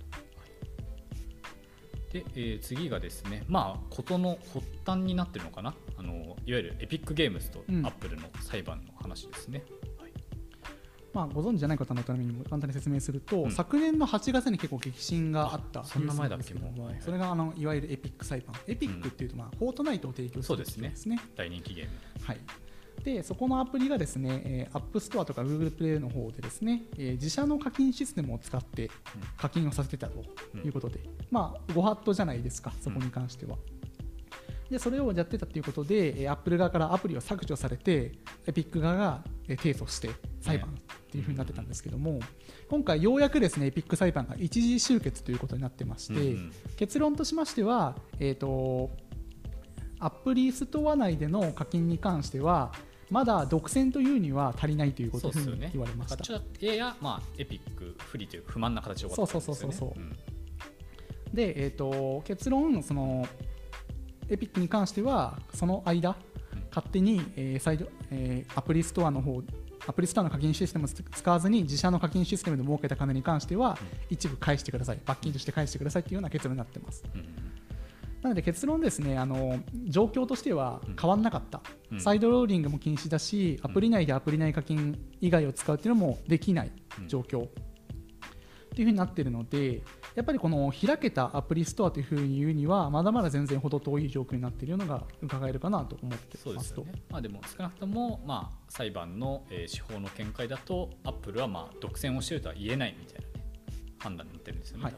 A: で次がですね、事の発端になっているのかな、いわゆるエピックゲームズとアップルの裁判の話ですね。
B: ご存知じゃない方のためにも簡単に説明すると、昨年の8月に結構激震があった
A: そんな前だっけもう、
B: それがいわゆるエピック裁判。エピックっていうと、フォートナイトを提供するですね。
A: 大人気ゲーム。
B: でそこのアプリがですね、App Store とか Google Play の方でですね、自社の課金システムを使って課金をさせてたということで、ご法度じゃないですか、そこに関しては。でそれをやってたということで、Apple 側からアプリを削除されて、エピック側が提訴して裁判っていう風になってたんですけども、今回ようやくですねエピック裁判が一時終結ということになってまして、結論としましては、アプリストア内での課金に関してはまだ独占というには足りないということに言われました。
A: やエピック不利という不満な形を起こったんですよね。
B: で、結論そのエピックに関してはその間、勝手に、アプリストアの方アプリストアの課金システムを使わずに自社の課金システムで儲けた金に関しては一部返してください、罰金として返してくださいというような結論になっています。なので結論ですね、状況としては変わらなかった、サイドローリングも禁止だし、アプリ内でアプリ内課金以外を使うというのもできない状況というふうになっているので、やっぱりこの開けたアプリストアというふうに言うにはまだまだ全然程遠い状況になっているのが伺えるかなと思っていますと。
A: でも少なくとも、裁判の、司法の見解だとアップルは独占をしているとは言えないみたいな、判断になってるんですよね。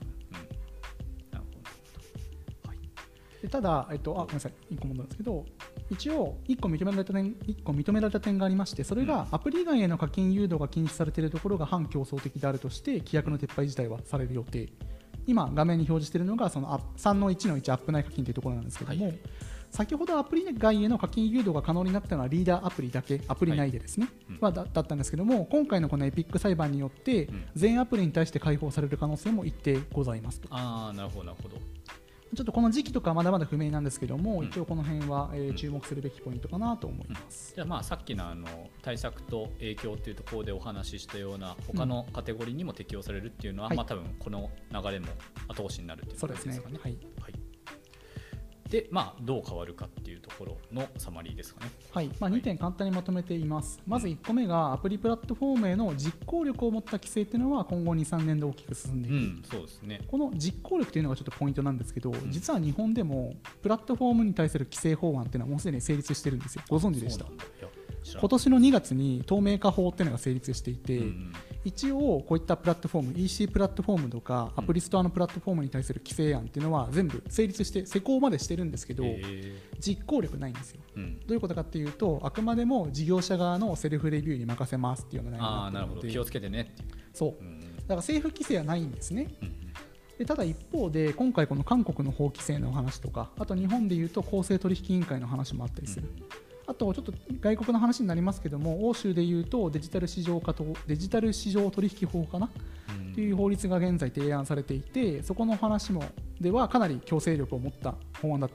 B: でただ、ごめんなさい、1個戻るんですけど、一応1個認められた点がありまして、それがアプリ以外への課金誘導が禁止されているところが反競争的であるとして規約の撤廃自体はされる予定。今画面に表示しているのがその3の1の1アップ内課金というところなんですけども、先ほどアプリ外への課金誘導が可能になったのはリーダーアプリだけ、アプリ内でですね、だったんですけども、今回のこのエピック裁判によって全アプリに対して開放される可能性も一定ございますと。
A: なるほどなるほど。
B: ちょっとこの時期とかまだまだ不明なんですけども、一応この辺は注目するべきポイントかなと思います。
A: じゃあさっきの対策と影響というところでお話ししたような他のカテゴリーにも適用されるっていうのは、多分この流れも後押しになるっていうことですかね。でどう変わるかっていうところのサマリーですかね。
B: 2点簡単にまとめています。まず1個目がアプリプラットフォームへの実行力を持った規制というのは今後 2,3 年で大きく進んでいく、
A: そうですね。
B: この実行力というのがちょっとポイントなんですけど、実は日本でもプラットフォームに対する規制法案というのはもうすでに成立してるんですよ。ご存知でした？今年の2月に透明化法っていうのが成立していて、一応こういったプラットフォーム EC プラットフォームとかアプリストアのプラットフォームに対する規制案っていうのは全部成立して施行までしてるんですけど、実行力ないんですよ。どういうことかっていうと、あくまでも事業者側のセルフレビューに任せますっていうような内容になっているので、
A: 気をつけてねっていう。
B: そう、だから政府規制はないんですね。でただ一方で今回この韓国の法規制の話とか、あと日本でいうと公正取引委員会の話もあったりする。あとちょっと外国の話になりますけども、欧州でいうとデジタル市場取引法かなという法律が現在提案されていて、そこの話もではかなり強制力を持った法案だったり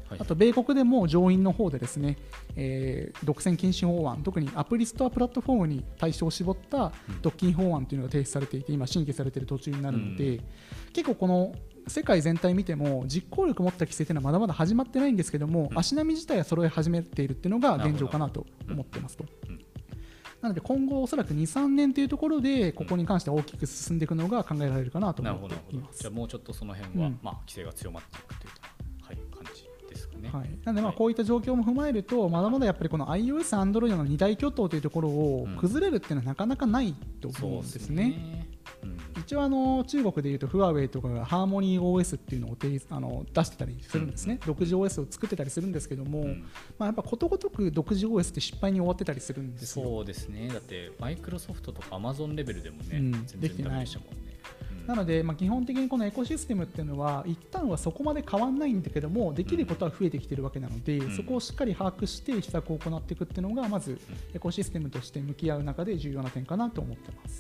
B: あと米国でも上院の方でですね、独占禁止法案、特にアプリストアプラットフォームに対象を絞った独禁法案というのが提出されていて、今審議されている途中になるので、結構この世界全体見ても実効力を持った規制というのはまだまだ始まってないんですけども、足並み自体は揃え始めているというのが現状かなと思ってますと。なので今後おそらく 2,3 年というところでここに関しては大きく進んでいくのが考えられるかなと思っています。
A: じゃあもうちょっとその辺は、規制が強まっていくという感じですかね。
B: なのでこういった状況も踏まえると、まだまだやっぱりこの iOS、Android の2大巨頭というところを崩れるっていうのはなかなかないと思うんですね。一応中国でいうとフワウェイとかがハーモニー OS っていうのを出してたりするんですね。独自 OS を作ってたりするんですけども、やっぱことごとく独自 OS って失敗に終わってたりするんですよ。
A: そうですね。だってマイクロソフトとかアマゾンレベルでもね、全然ダメでしたもんね。
B: なので、基本的にこのエコシステムっていうのは一旦はそこまで変わらないんだけども、できることは増えてきているわけなので、そこをしっかり把握して施策を行っていくっていうのがまずエコシステムとして向き合う中で重要な点かなと思ってます。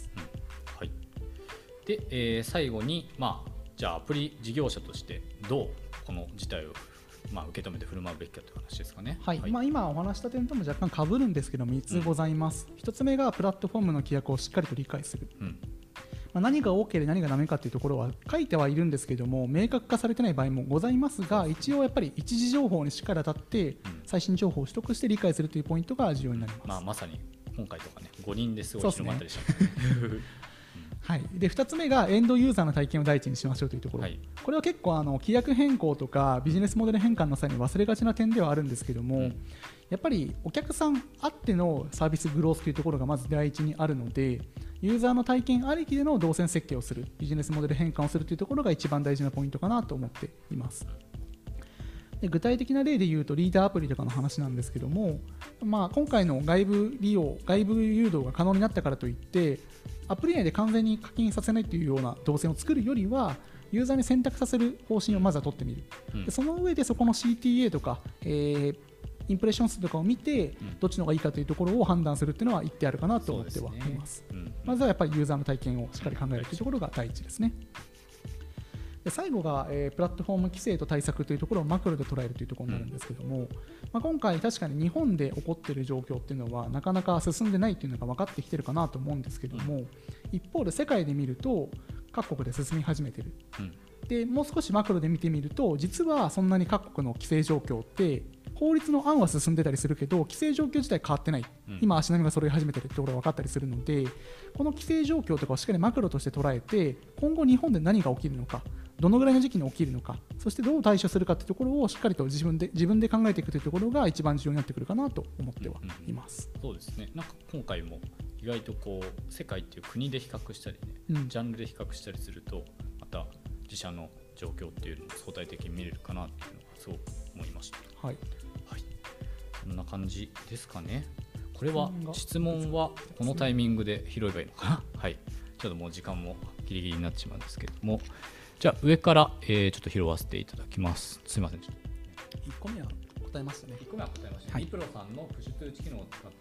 A: で、最後に、じゃあアプリ事業者としてどうこの事態を受け止めて振る舞うべきかという話ですかね。
B: 今お話した点とも若干被るんですけども、3つございます。1つ目がプラットフォームの規約をしっかりと理解する。何が OK で何がダメかというところは書いてはいるんですけども、明確化されてない場合もございますが、一応やっぱり一時情報にしっかり当たって最新情報を取得して理解するというポイントが重要になります。
A: まさに今回とかね、5人ですごい広まったりしたね。
B: で2つ目がエンドユーザーの体験を第一にしましょうというところ、これは結構規約変更とかビジネスモデル変換の際に忘れがちな点ではあるんですけども、やっぱりお客さんあってのサービスグロースというところがまず第一にあるので、ユーザーの体験ありきでの動線設計をする、ビジネスモデル変換をするというところが一番大事なポイントかなと思っています。で具体的な例で言うとリーダーアプリとかの話なんですけども、今回の外部利用、外部誘導が可能になったからといってアプリ内で完全に課金させないというような動線を作るよりは、ユーザーに選択させる方針をまずは取ってみる。でその上でそこの CTA とか、インプレッション数とかを見てどっちの方がいいかというところを判断するというのは一定あるかなと思ってはいます。まずはやっぱりユーザーの体験をしっかり考えるというところが第一ですね。で最後が、プラットフォーム規制と対策というところをマクロで捉えるというところになるんですけども、今回確かに日本で起こっている状況っていうのはなかなか進んでないというのが分かってきているかなと思うんですけども、一方で世界で見ると各国で進み始めている。でもう少しマクロで見てみると、実はそんなに各国の規制状況って法律の案は進んでたりするけど規制状況自体変わってない、今足並みが揃い始めているところが分かったりするので、この規制状況とかをしっかりマクロとして捉えて、今後日本で何が起きるのか、どのぐらいの時期に起きるのか、そしてどう対処するかというところをしっかりと自分で考えていくというところが一番重要になってくるかなと思ってはいます。
A: そうですね。なんか今回も意外と世界っていう国で比較したりね、ジャンルで比較したりするとまた自社の状況っていうのを相対的に見れるかなっていうのがすごく思いました。こんな感じですかね。これは質問はこのタイミングで拾えばいいのかな。ちょっともう時間もギリギリになってしまうんですけども、じゃあ上から、ちょっと拾わせていただきます。すみません。1
B: 個目は答えましたね。
A: 1個目は答えましたね。ニプロさんのプッシュ通知機能を使って、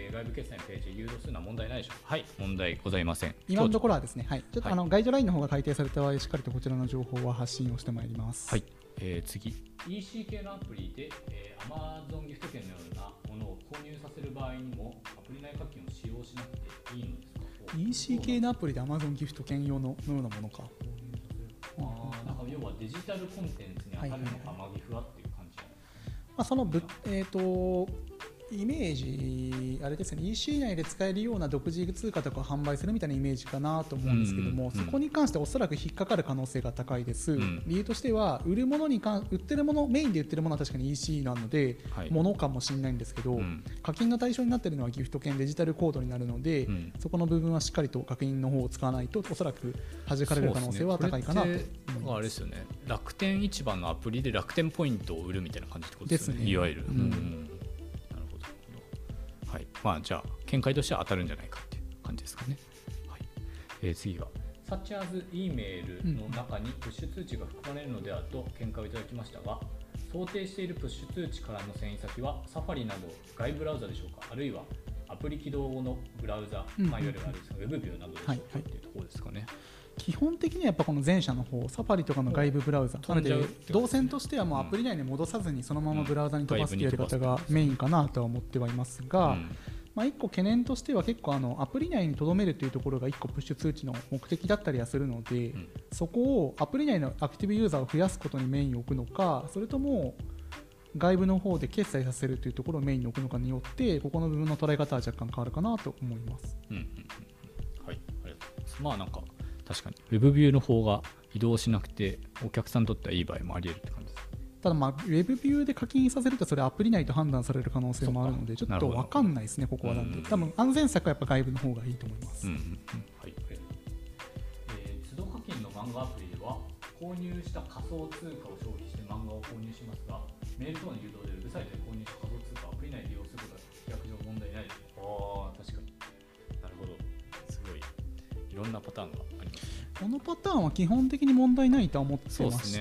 A: 外部決済のページへ誘導するのは問題ないでしょうか。問題ございません。
B: 今のところはですね、ちょっとガイドラインの方が改定された場合、しっかりとこちらの情報は発信をしてまいります。
A: 次。EC 系のアプリで、Amazon ギフト券のようなものを購入させる場合にもアプリ内課金を使用しなくていいのですか。
B: EC 系のアプリで Amazon ギフト券用のようなものか。
A: なんか要はデジタルコンテンツに当たるのか、マギフはっていう感じ。
B: そのイメージあれですね、 EC 内で使えるような独自通貨とかを販売するみたいなイメージかなと思うんですけども、そこに関してはおそらく引っかかる可能性が高いです。理由としては売ってるもの、メインで売ってるものは確かに EC なので、ものかもしれないんですけど、課金の対象になっているのはギフト券、デジタルコードになるので、そこの部分はしっかりと課金の方を使わないとおそらく弾かれる可能性は高いかなと思います。
A: あれですよね、楽天市場のアプリで楽天ポイントを売るみたいな感じってことですね。いわゆる。じゃあ見解としては当たるんじゃないかっていう感じですかね。次がsuch as Eメールの中にプッシュ通知が含まれるのではと見解をいただきましたが、想定しているプッシュ通知からの遷移先はサファリなど外ブラウザでしょうか、あるいはアプリ起動後のブラウザ、いわゆるウェブビューなどでしょうかっていうところですかね。
B: 基本的にはやっぱこの前者の方、サファリとかの外部ブラウザなので、動線としてはもうアプリ内に戻さずにそのままブラウザに飛ばすというやり方がメインかなとは思ってはいますが、1個懸念としては結構アプリ内に留めるというところが1個プッシュ通知の目的だったりはするので、そこをアプリ内のアクティブユーザーを増やすことにメインを置くのか、それとも外部の方で決済させるというところをメインに置くのかによってここの部分の捉え方は若干変わるかなと思います。
A: はい、ありがとうございます。なんか確かに Web ビューの方が移動しなくてお客さんにとってはいい場合もあり得るって感じです。
B: ただWeb ビューで課金させるとそれアプリ内と判断される可能性もあるのでちょっと分かんないですね、ここは。なんで多分安全策はやっぱ外部の方がいいと思います。
A: はい、都度課金の漫画アプリでは購入した仮想通貨を消費して漫画を購入しますが、メール等の誘導でウェブサイトで購入した仮想通貨をアプリ内で利用することは規約上問題ないです。確かに。なるほど。すごいいろんなパターンがありますね。
B: このパターンは基本的に問題ないと思ってまして、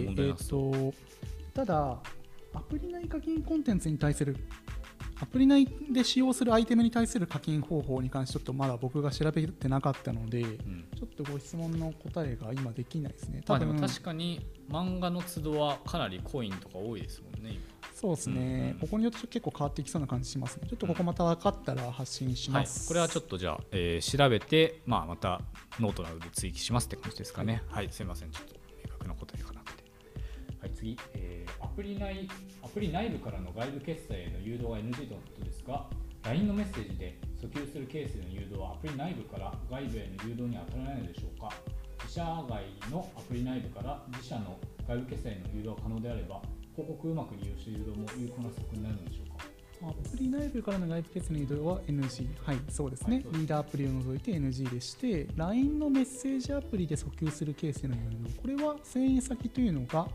B: ただアプリ内課金コンテンツに対するアプリ内で使用するアイテムに対する課金方法に関してちょっとまだ僕が調べてなかったので、ちょっとご質問の答えが今できないですね。
A: でも確かに漫画の都度はかなりコインとか多いですもんね今。
B: そうですね、ここによって結構変わってきそうな感じしますね。ちょっとここまた分かったら発信します。
A: これはちょっとじゃあ、調べて、またノートなどで追記しますって感じですかね。すいません、ちょっと明確な答えがなくて。次、アプリ内部からの外部決済への誘導が NG とのことですが、LINE のメッセージで訴求するケースへの誘導はアプリ内部から外部への誘導には当たらないのでしょうか。自社外のアプリ内部から自社の外部決済への誘導が可能であれば、広告をうまく利用して誘導も有効な策になるのでしょうか。
B: アプリ内部からの外部決済の誘導は NG、そうですね、リーダーアプリを除いて NG でして、LINE のメッセージアプリで訴求するケースへの誘導、これは遷移先というのが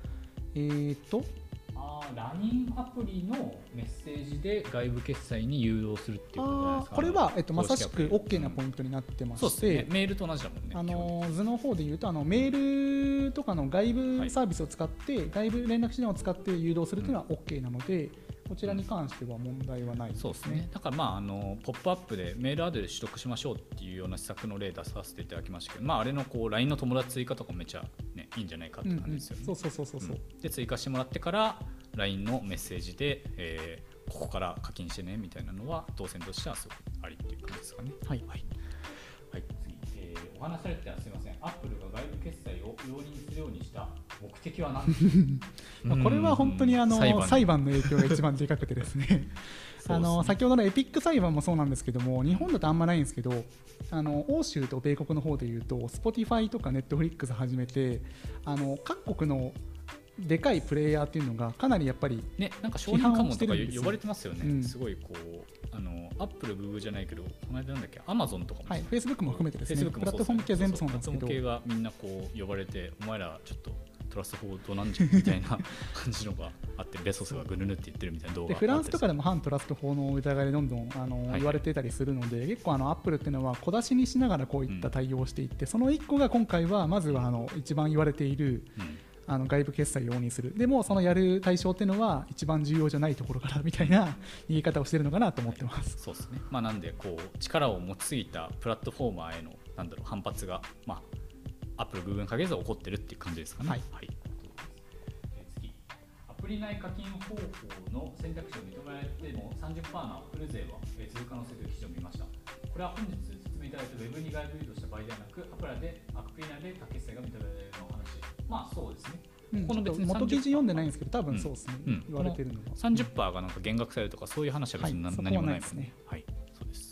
A: LINE アプリのメッセージで外部決済に誘導するっていうことじゃないですか。
B: これは、まさしく OK なポイントになってまして、
A: メールと同じだもんね。
B: 図の方で言うとメールとかの外部サービスを使って、外部連絡手段を使って誘導するというのは OK なので、こちらに関しては問題はないですね。
A: そうですね。だからポップアップでメールアドレス取得しましょうっていうような施策の例出させていただきましたけど、あれのLINE の友達追加とかめっちゃ、いいんじゃないかって感じですよね。で追加してもらってから LINE のメッセージで、ここから課金してねみたいなのは動線としてはすごくありっていう感じですかね。次、お話しされてはすみません。アップルが外部決済を容認するようにした目的は何ですか。
B: これは本当に裁判の影響が一番でかくてですね先ほどのエピック裁判もそうなんですけども、日本だとあんまないんですけど、欧州と米国の方でいうと Spotify とか Netflix 始めて各国のでかいプレイヤーっていうのがかなりやっぱり
A: なんか商品かもとか呼ばれてますよね。すごいアップル、グーグルじゃないけど、この間なんだっけ、アマゾンとかも、
B: フェイスブックも含めてですね、プラットフォーム系は全部そうなんですけど、
A: プラットフォーム系がみんな呼ばれて、お前らちょっとトラスト法どうなんじゃんみたいな感じのがあって、ベソスがぐぬぬって言ってるみたいな動画があって、
B: フランスとかでも反トラスト法の疑いでどんどん言われてたりするので、結構アップルっていうのは小出しにしながらこういった対応をしていって、その1個が今回はまずは一番言われている、外部決済を容認する。でもそのやる対象っていうのは一番重要じゃないところからみたいな言い方をしてるのかなと思ってます。
A: そうですね。なんで力を持ちすぎたプラットフォーマーへの反発がアップル、グーグルに限らず起こってるっていう感じですかね。次、アプリ内課金方法の選択肢を認められても 30% のアップル税は続く可能性という記事を見ました。これは本日説明いただいたウェブに外部誘導した場合ではなく、アプリ内で決済が認められるの話。そうですね。
B: この別に元記事読んでないんですけど、多分そうですね。言われてるのは
A: 30% がなんか減額されるとかそういう話は別に何もないですね。そうです。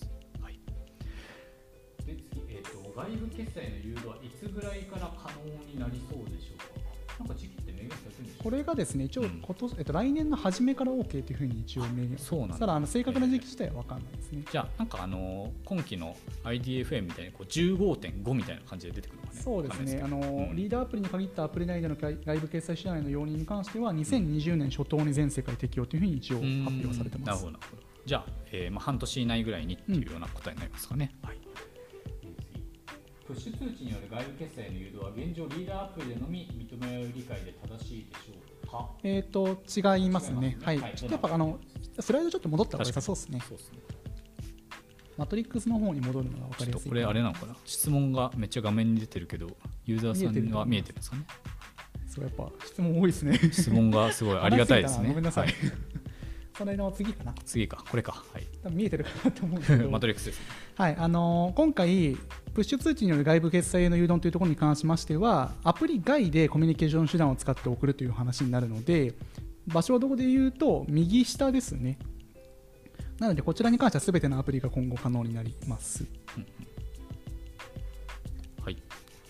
A: で次、外部決済の誘導はいつぐらいから可能になりそうでしょうか。なんか時期って明言されてるんでしょうか。
B: これがですね、一応来年の初めから OK というふうに一応明言。ただ正確な時期自体は分かんないですね。
A: じゃあなんか今期の IDFM みたいに15.5 みたいな感じで出てくるのかね。
B: そうですね。リーダーアプリに限ったアプリ内での外部決済手段への容認に関しては2020年初頭に全世界適用というふうに一応発表されてます。
A: なるほど。じゃあ、半年以内ぐらいにっていうような答えになりますかね。プッシュ通知による外部決済の誘導は現状リーダーアプリでのみ認められる理解で正しいでしょうか。
B: 違いますね。ちょっとやっぱスライドちょっと戻った方が良さそうですね。 マトリックスの方に戻るのが分かりやすい。
A: これあれなのかな、質問がめっちゃ画面に出てるけどユーザーさんは見えてるんですかね。
B: そうやっぱ質問多いですね。
A: 質問がすごいありがたいですね。
B: ごめんなさい、
A: はい、
B: それの次かな。
A: 次か、これか、はい、
B: 多分見えてるかなと思うんですけど
A: マトリックスです、
B: はい、今回プッシュ通知による外部決済への誘導というところに関しましては、アプリ外でコミュニケーション手段を使って送るという話になるので、場所はどこで言うと右下ですね。なのでこちらに関しては全てのアプリが今後可能になります。
A: はい。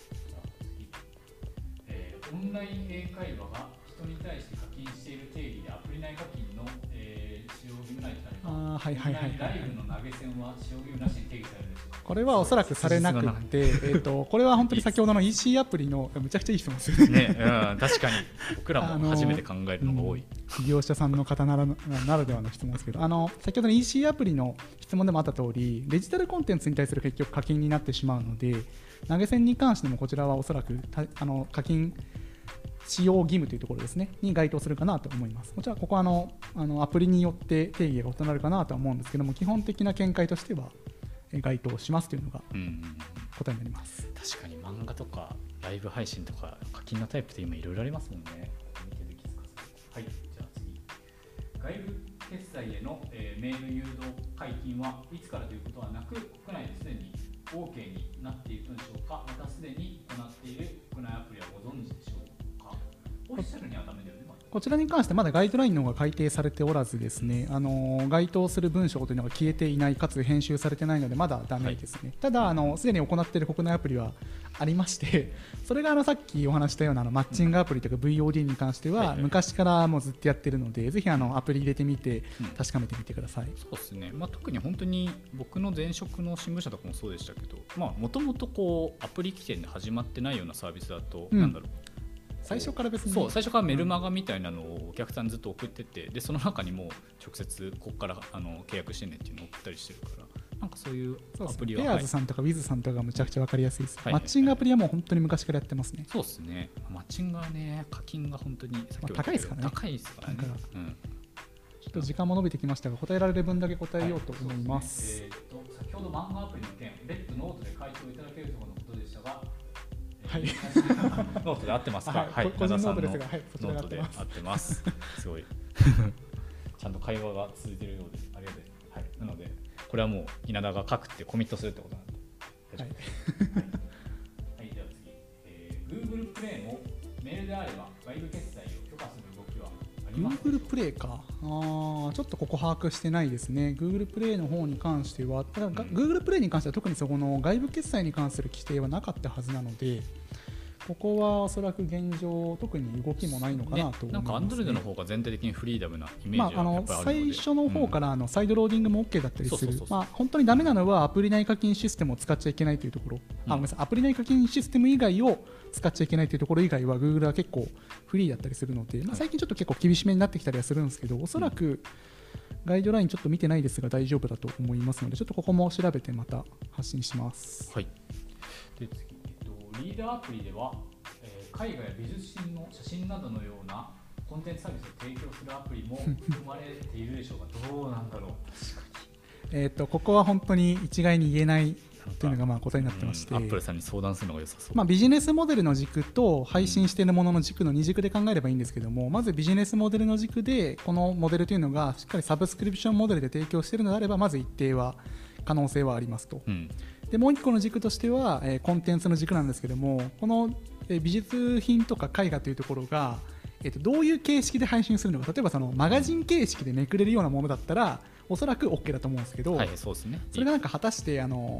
A: オンライン英会話が人に対して課金している定義でアプリ内課金の、使用義務内となれば、オンラインライブの投げ銭は使用義務なしに定義されるでしょうか。これはおそらくされなくて、
B: これは本当に先ほどの EC アプリのむちゃくちゃいい質問ですよね。
A: 確かに僕らも初めて考えるのが多い。
B: 事業者さんの方ならではの質問ですけど、先ほどの EC アプリの質問でもあった通り、デジタルコンテンツに対する結局課金になってしまうので、投げ銭に関してもこちらはおそらく課金使用義務というところですねに該当するかなと思います。もちろんここはアプリによって定義が異なるかなとは思うんですけども、基本的な見解としては該当しますというのが答えになります。
A: 確かに漫画とかライブ配信とか課金のタイプって今いろいろありますもんね。はい、じゃあ次、外部決済への、メール誘導解禁はいつからということはなく、国内ですでに OK になっているのでしょうか。またすでに行っている国内アプリはご存知でしょうか。オフィシャルにはダメだよね。
B: こちらに関してまだガイドラインの方が改定されておらずですね、該当する文章というのが消えていない、かつ編集されてないのでまだダメですね。はい、ただすでに行っている国内アプリはありまして、それがさっきお話したようなマッチングアプリとか VOD に関しては昔からもうずっとやってるので、ぜひアプリ入れてみて確かめてみてください。
A: そうですね、特に本当に僕の前職の新聞社とかもそうでしたけど、もともとアプリ起点で始まってないようなサービスだと、なんだろう、
B: 最初から別に
A: 最初からメルマガみたいなのをお客さんにずっと送ってて、でその中にも直接ここから契約してねっていうのを送ったりしてるから、なんかそういうアプリは
B: ペアーズさんとかウィズさんとかがむちゃくちゃ分かりやすいです。マッチングアプリはもう本当に昔からやってますね。
A: そうですね、マッチングはね、課金が本当に
B: 高いですからね。
A: 高いですからね。
B: ちょっと時間も伸びてきましたが、答えられる分だけ答えようと思います。
A: 先ほど漫画アプリの件、別途ノートで回答いただけるところのことでしたが、
B: はい、
A: ノートで合ってますか。
B: はい、個人ノートですが、
A: ノートで合ってます。すごいちゃんと会話が続いているようでありがたい。はい、なのでこれはもう稲田が書くってコミットするってことなんで大丈夫です。はい、じゃあ次、Google プレイもメールであれば外部決済を許可する動きはありますか。
B: Google プレイか、ちょっとここ把握してないですね。 Google プレイの方に関しては、Google プレイに関しては特にそこの外部決済に関する規定はなかったはずなので、ここはおそらく現状特に動きもないのかなと思います、ね。なんか
A: Android の方が全体的にフリーダムなイメージがやっぱりあるので、
B: 最初の方からサイドローディングも OK だったりする。本当にダメなのはアプリ内課金システムを使っちゃいけないというところ、ごめんなさい、アプリ内課金システム以外を使っちゃいけないというところ以外は Google は結構フリーだったりするので、最近ちょっと結構厳しめになってきたりはするんですけど、おそらくガイドラインちょっと見てないですが大丈夫だと思いますので、ちょっとここも調べてまた発信します。
A: はい。で次、リーダーアプリでは絵画や美術品の写真などのようなコンテンツサービスを提供するアプリも含まれているでしょうか。どうなんだろう。確かに。
B: ここは本当に一概に言えないというのが答えになってまして、
A: アップルさんに相談するのが良さそう。
B: ビジネスモデルの軸と配信しているものの軸の2軸で考えればいいんですけども、まずビジネスモデルの軸でこのモデルというのがしっかりサブスクリプションモデルで提供しているのであれば、まず一定は可能性はありますと。でもう一個の軸としてはコンテンツの軸なんですけども、この美術品とか絵画というところが、どういう形式で配信するのか。例えばそのマガジン形式でめくれるようなものだったらおそらく OK だと思うんですけど、
A: そうですね、
B: それがなんか果たして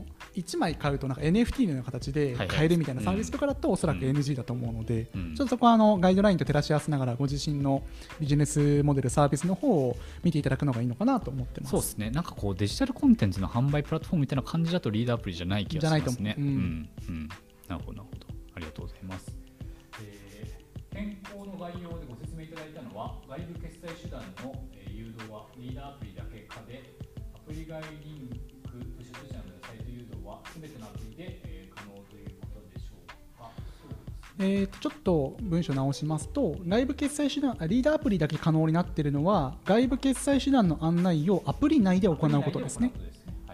B: 1枚買うとなんか NFT のような形で買えるみたいなサービスとかだとおそらく NG だと思うので、ちょっとそこはガイドラインと照らし合わせながらご自身のビジネスモデルサービスの方を見ていただくのがいいのかなと思ってます。
A: そうですね、なんかこうデジタルコンテンツの販売プラットフォームみたいな感じだとリーダーアプリじゃない気がしますね。なるほどなるほど、ありがとうございます。変更の概要でご説明いただいたのは、外部決済手段の誘導はリーダーアプリだけかで、アプリ外リンク、プッシュ通知などのサイト誘導はすべてのアプリで可能ということでしょうか。
B: ちょっと文章直しますと、外部決済手段、リーダーアプリだけ可能になっているのは、外部決済手段の案内をアプリ内で行うことですね。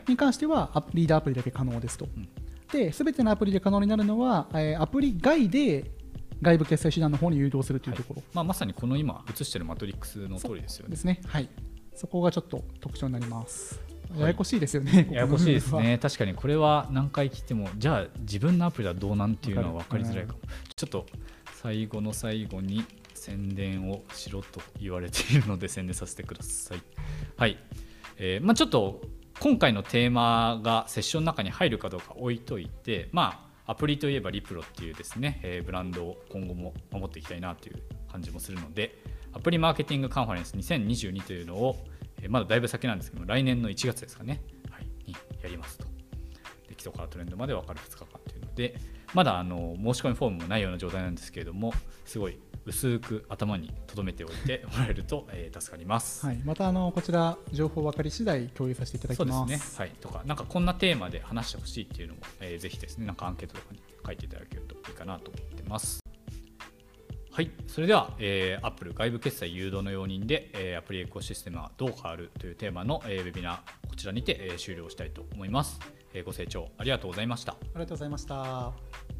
B: に関してはリーダーアプリだけ可能ですと。で、すべてのアプリで可能になるのは、アプリ外で外部決済手段の方に誘導するというところ、
A: まさにこの今映しているマトリックスの通りですよね。
B: ですね。はい。そこがちょっと特徴になります。ややこしいですよね。
A: ややこしいですね。確かにこれは何回聞いても、じゃあ自分のアプリはどうなんていうのは分かりづらいかも。ちょっと最後の最後に宣伝をしろと言われているので宣伝させてください。はい。ちょっと今回のテーマがセッションの中に入るかどうか置いといて、アプリといえばリプロっていうですね、ブランドを今後も守っていきたいなという感じもするので、アプリマーケティングカンファレンス2022というのをまだだいぶ先なんですけども、来年の1月ですかね、はい、にやりますと。で、基礎からトレンドまで分かる2日間というので、まだ申し込みフォームもないような状態なんですけれども、すごい薄く頭に留めておいてもらえると助かります。
B: はい、またこちら情報分かり次第共有させていただきます。
A: そうですね。はい。とか、なんかこんなテーマで話してほしいっていうのも、ぜひですね、なんかアンケートとかに書いていただけるといいかなと思ってます。はい、それでは、Apple 外部決済誘導の容認で、アプリエコシステムはどう変わるというテーマの、ウェビナー、こちらにて、終了したいと思います。ご清聴ありがとうございました。
B: ありがとうございました。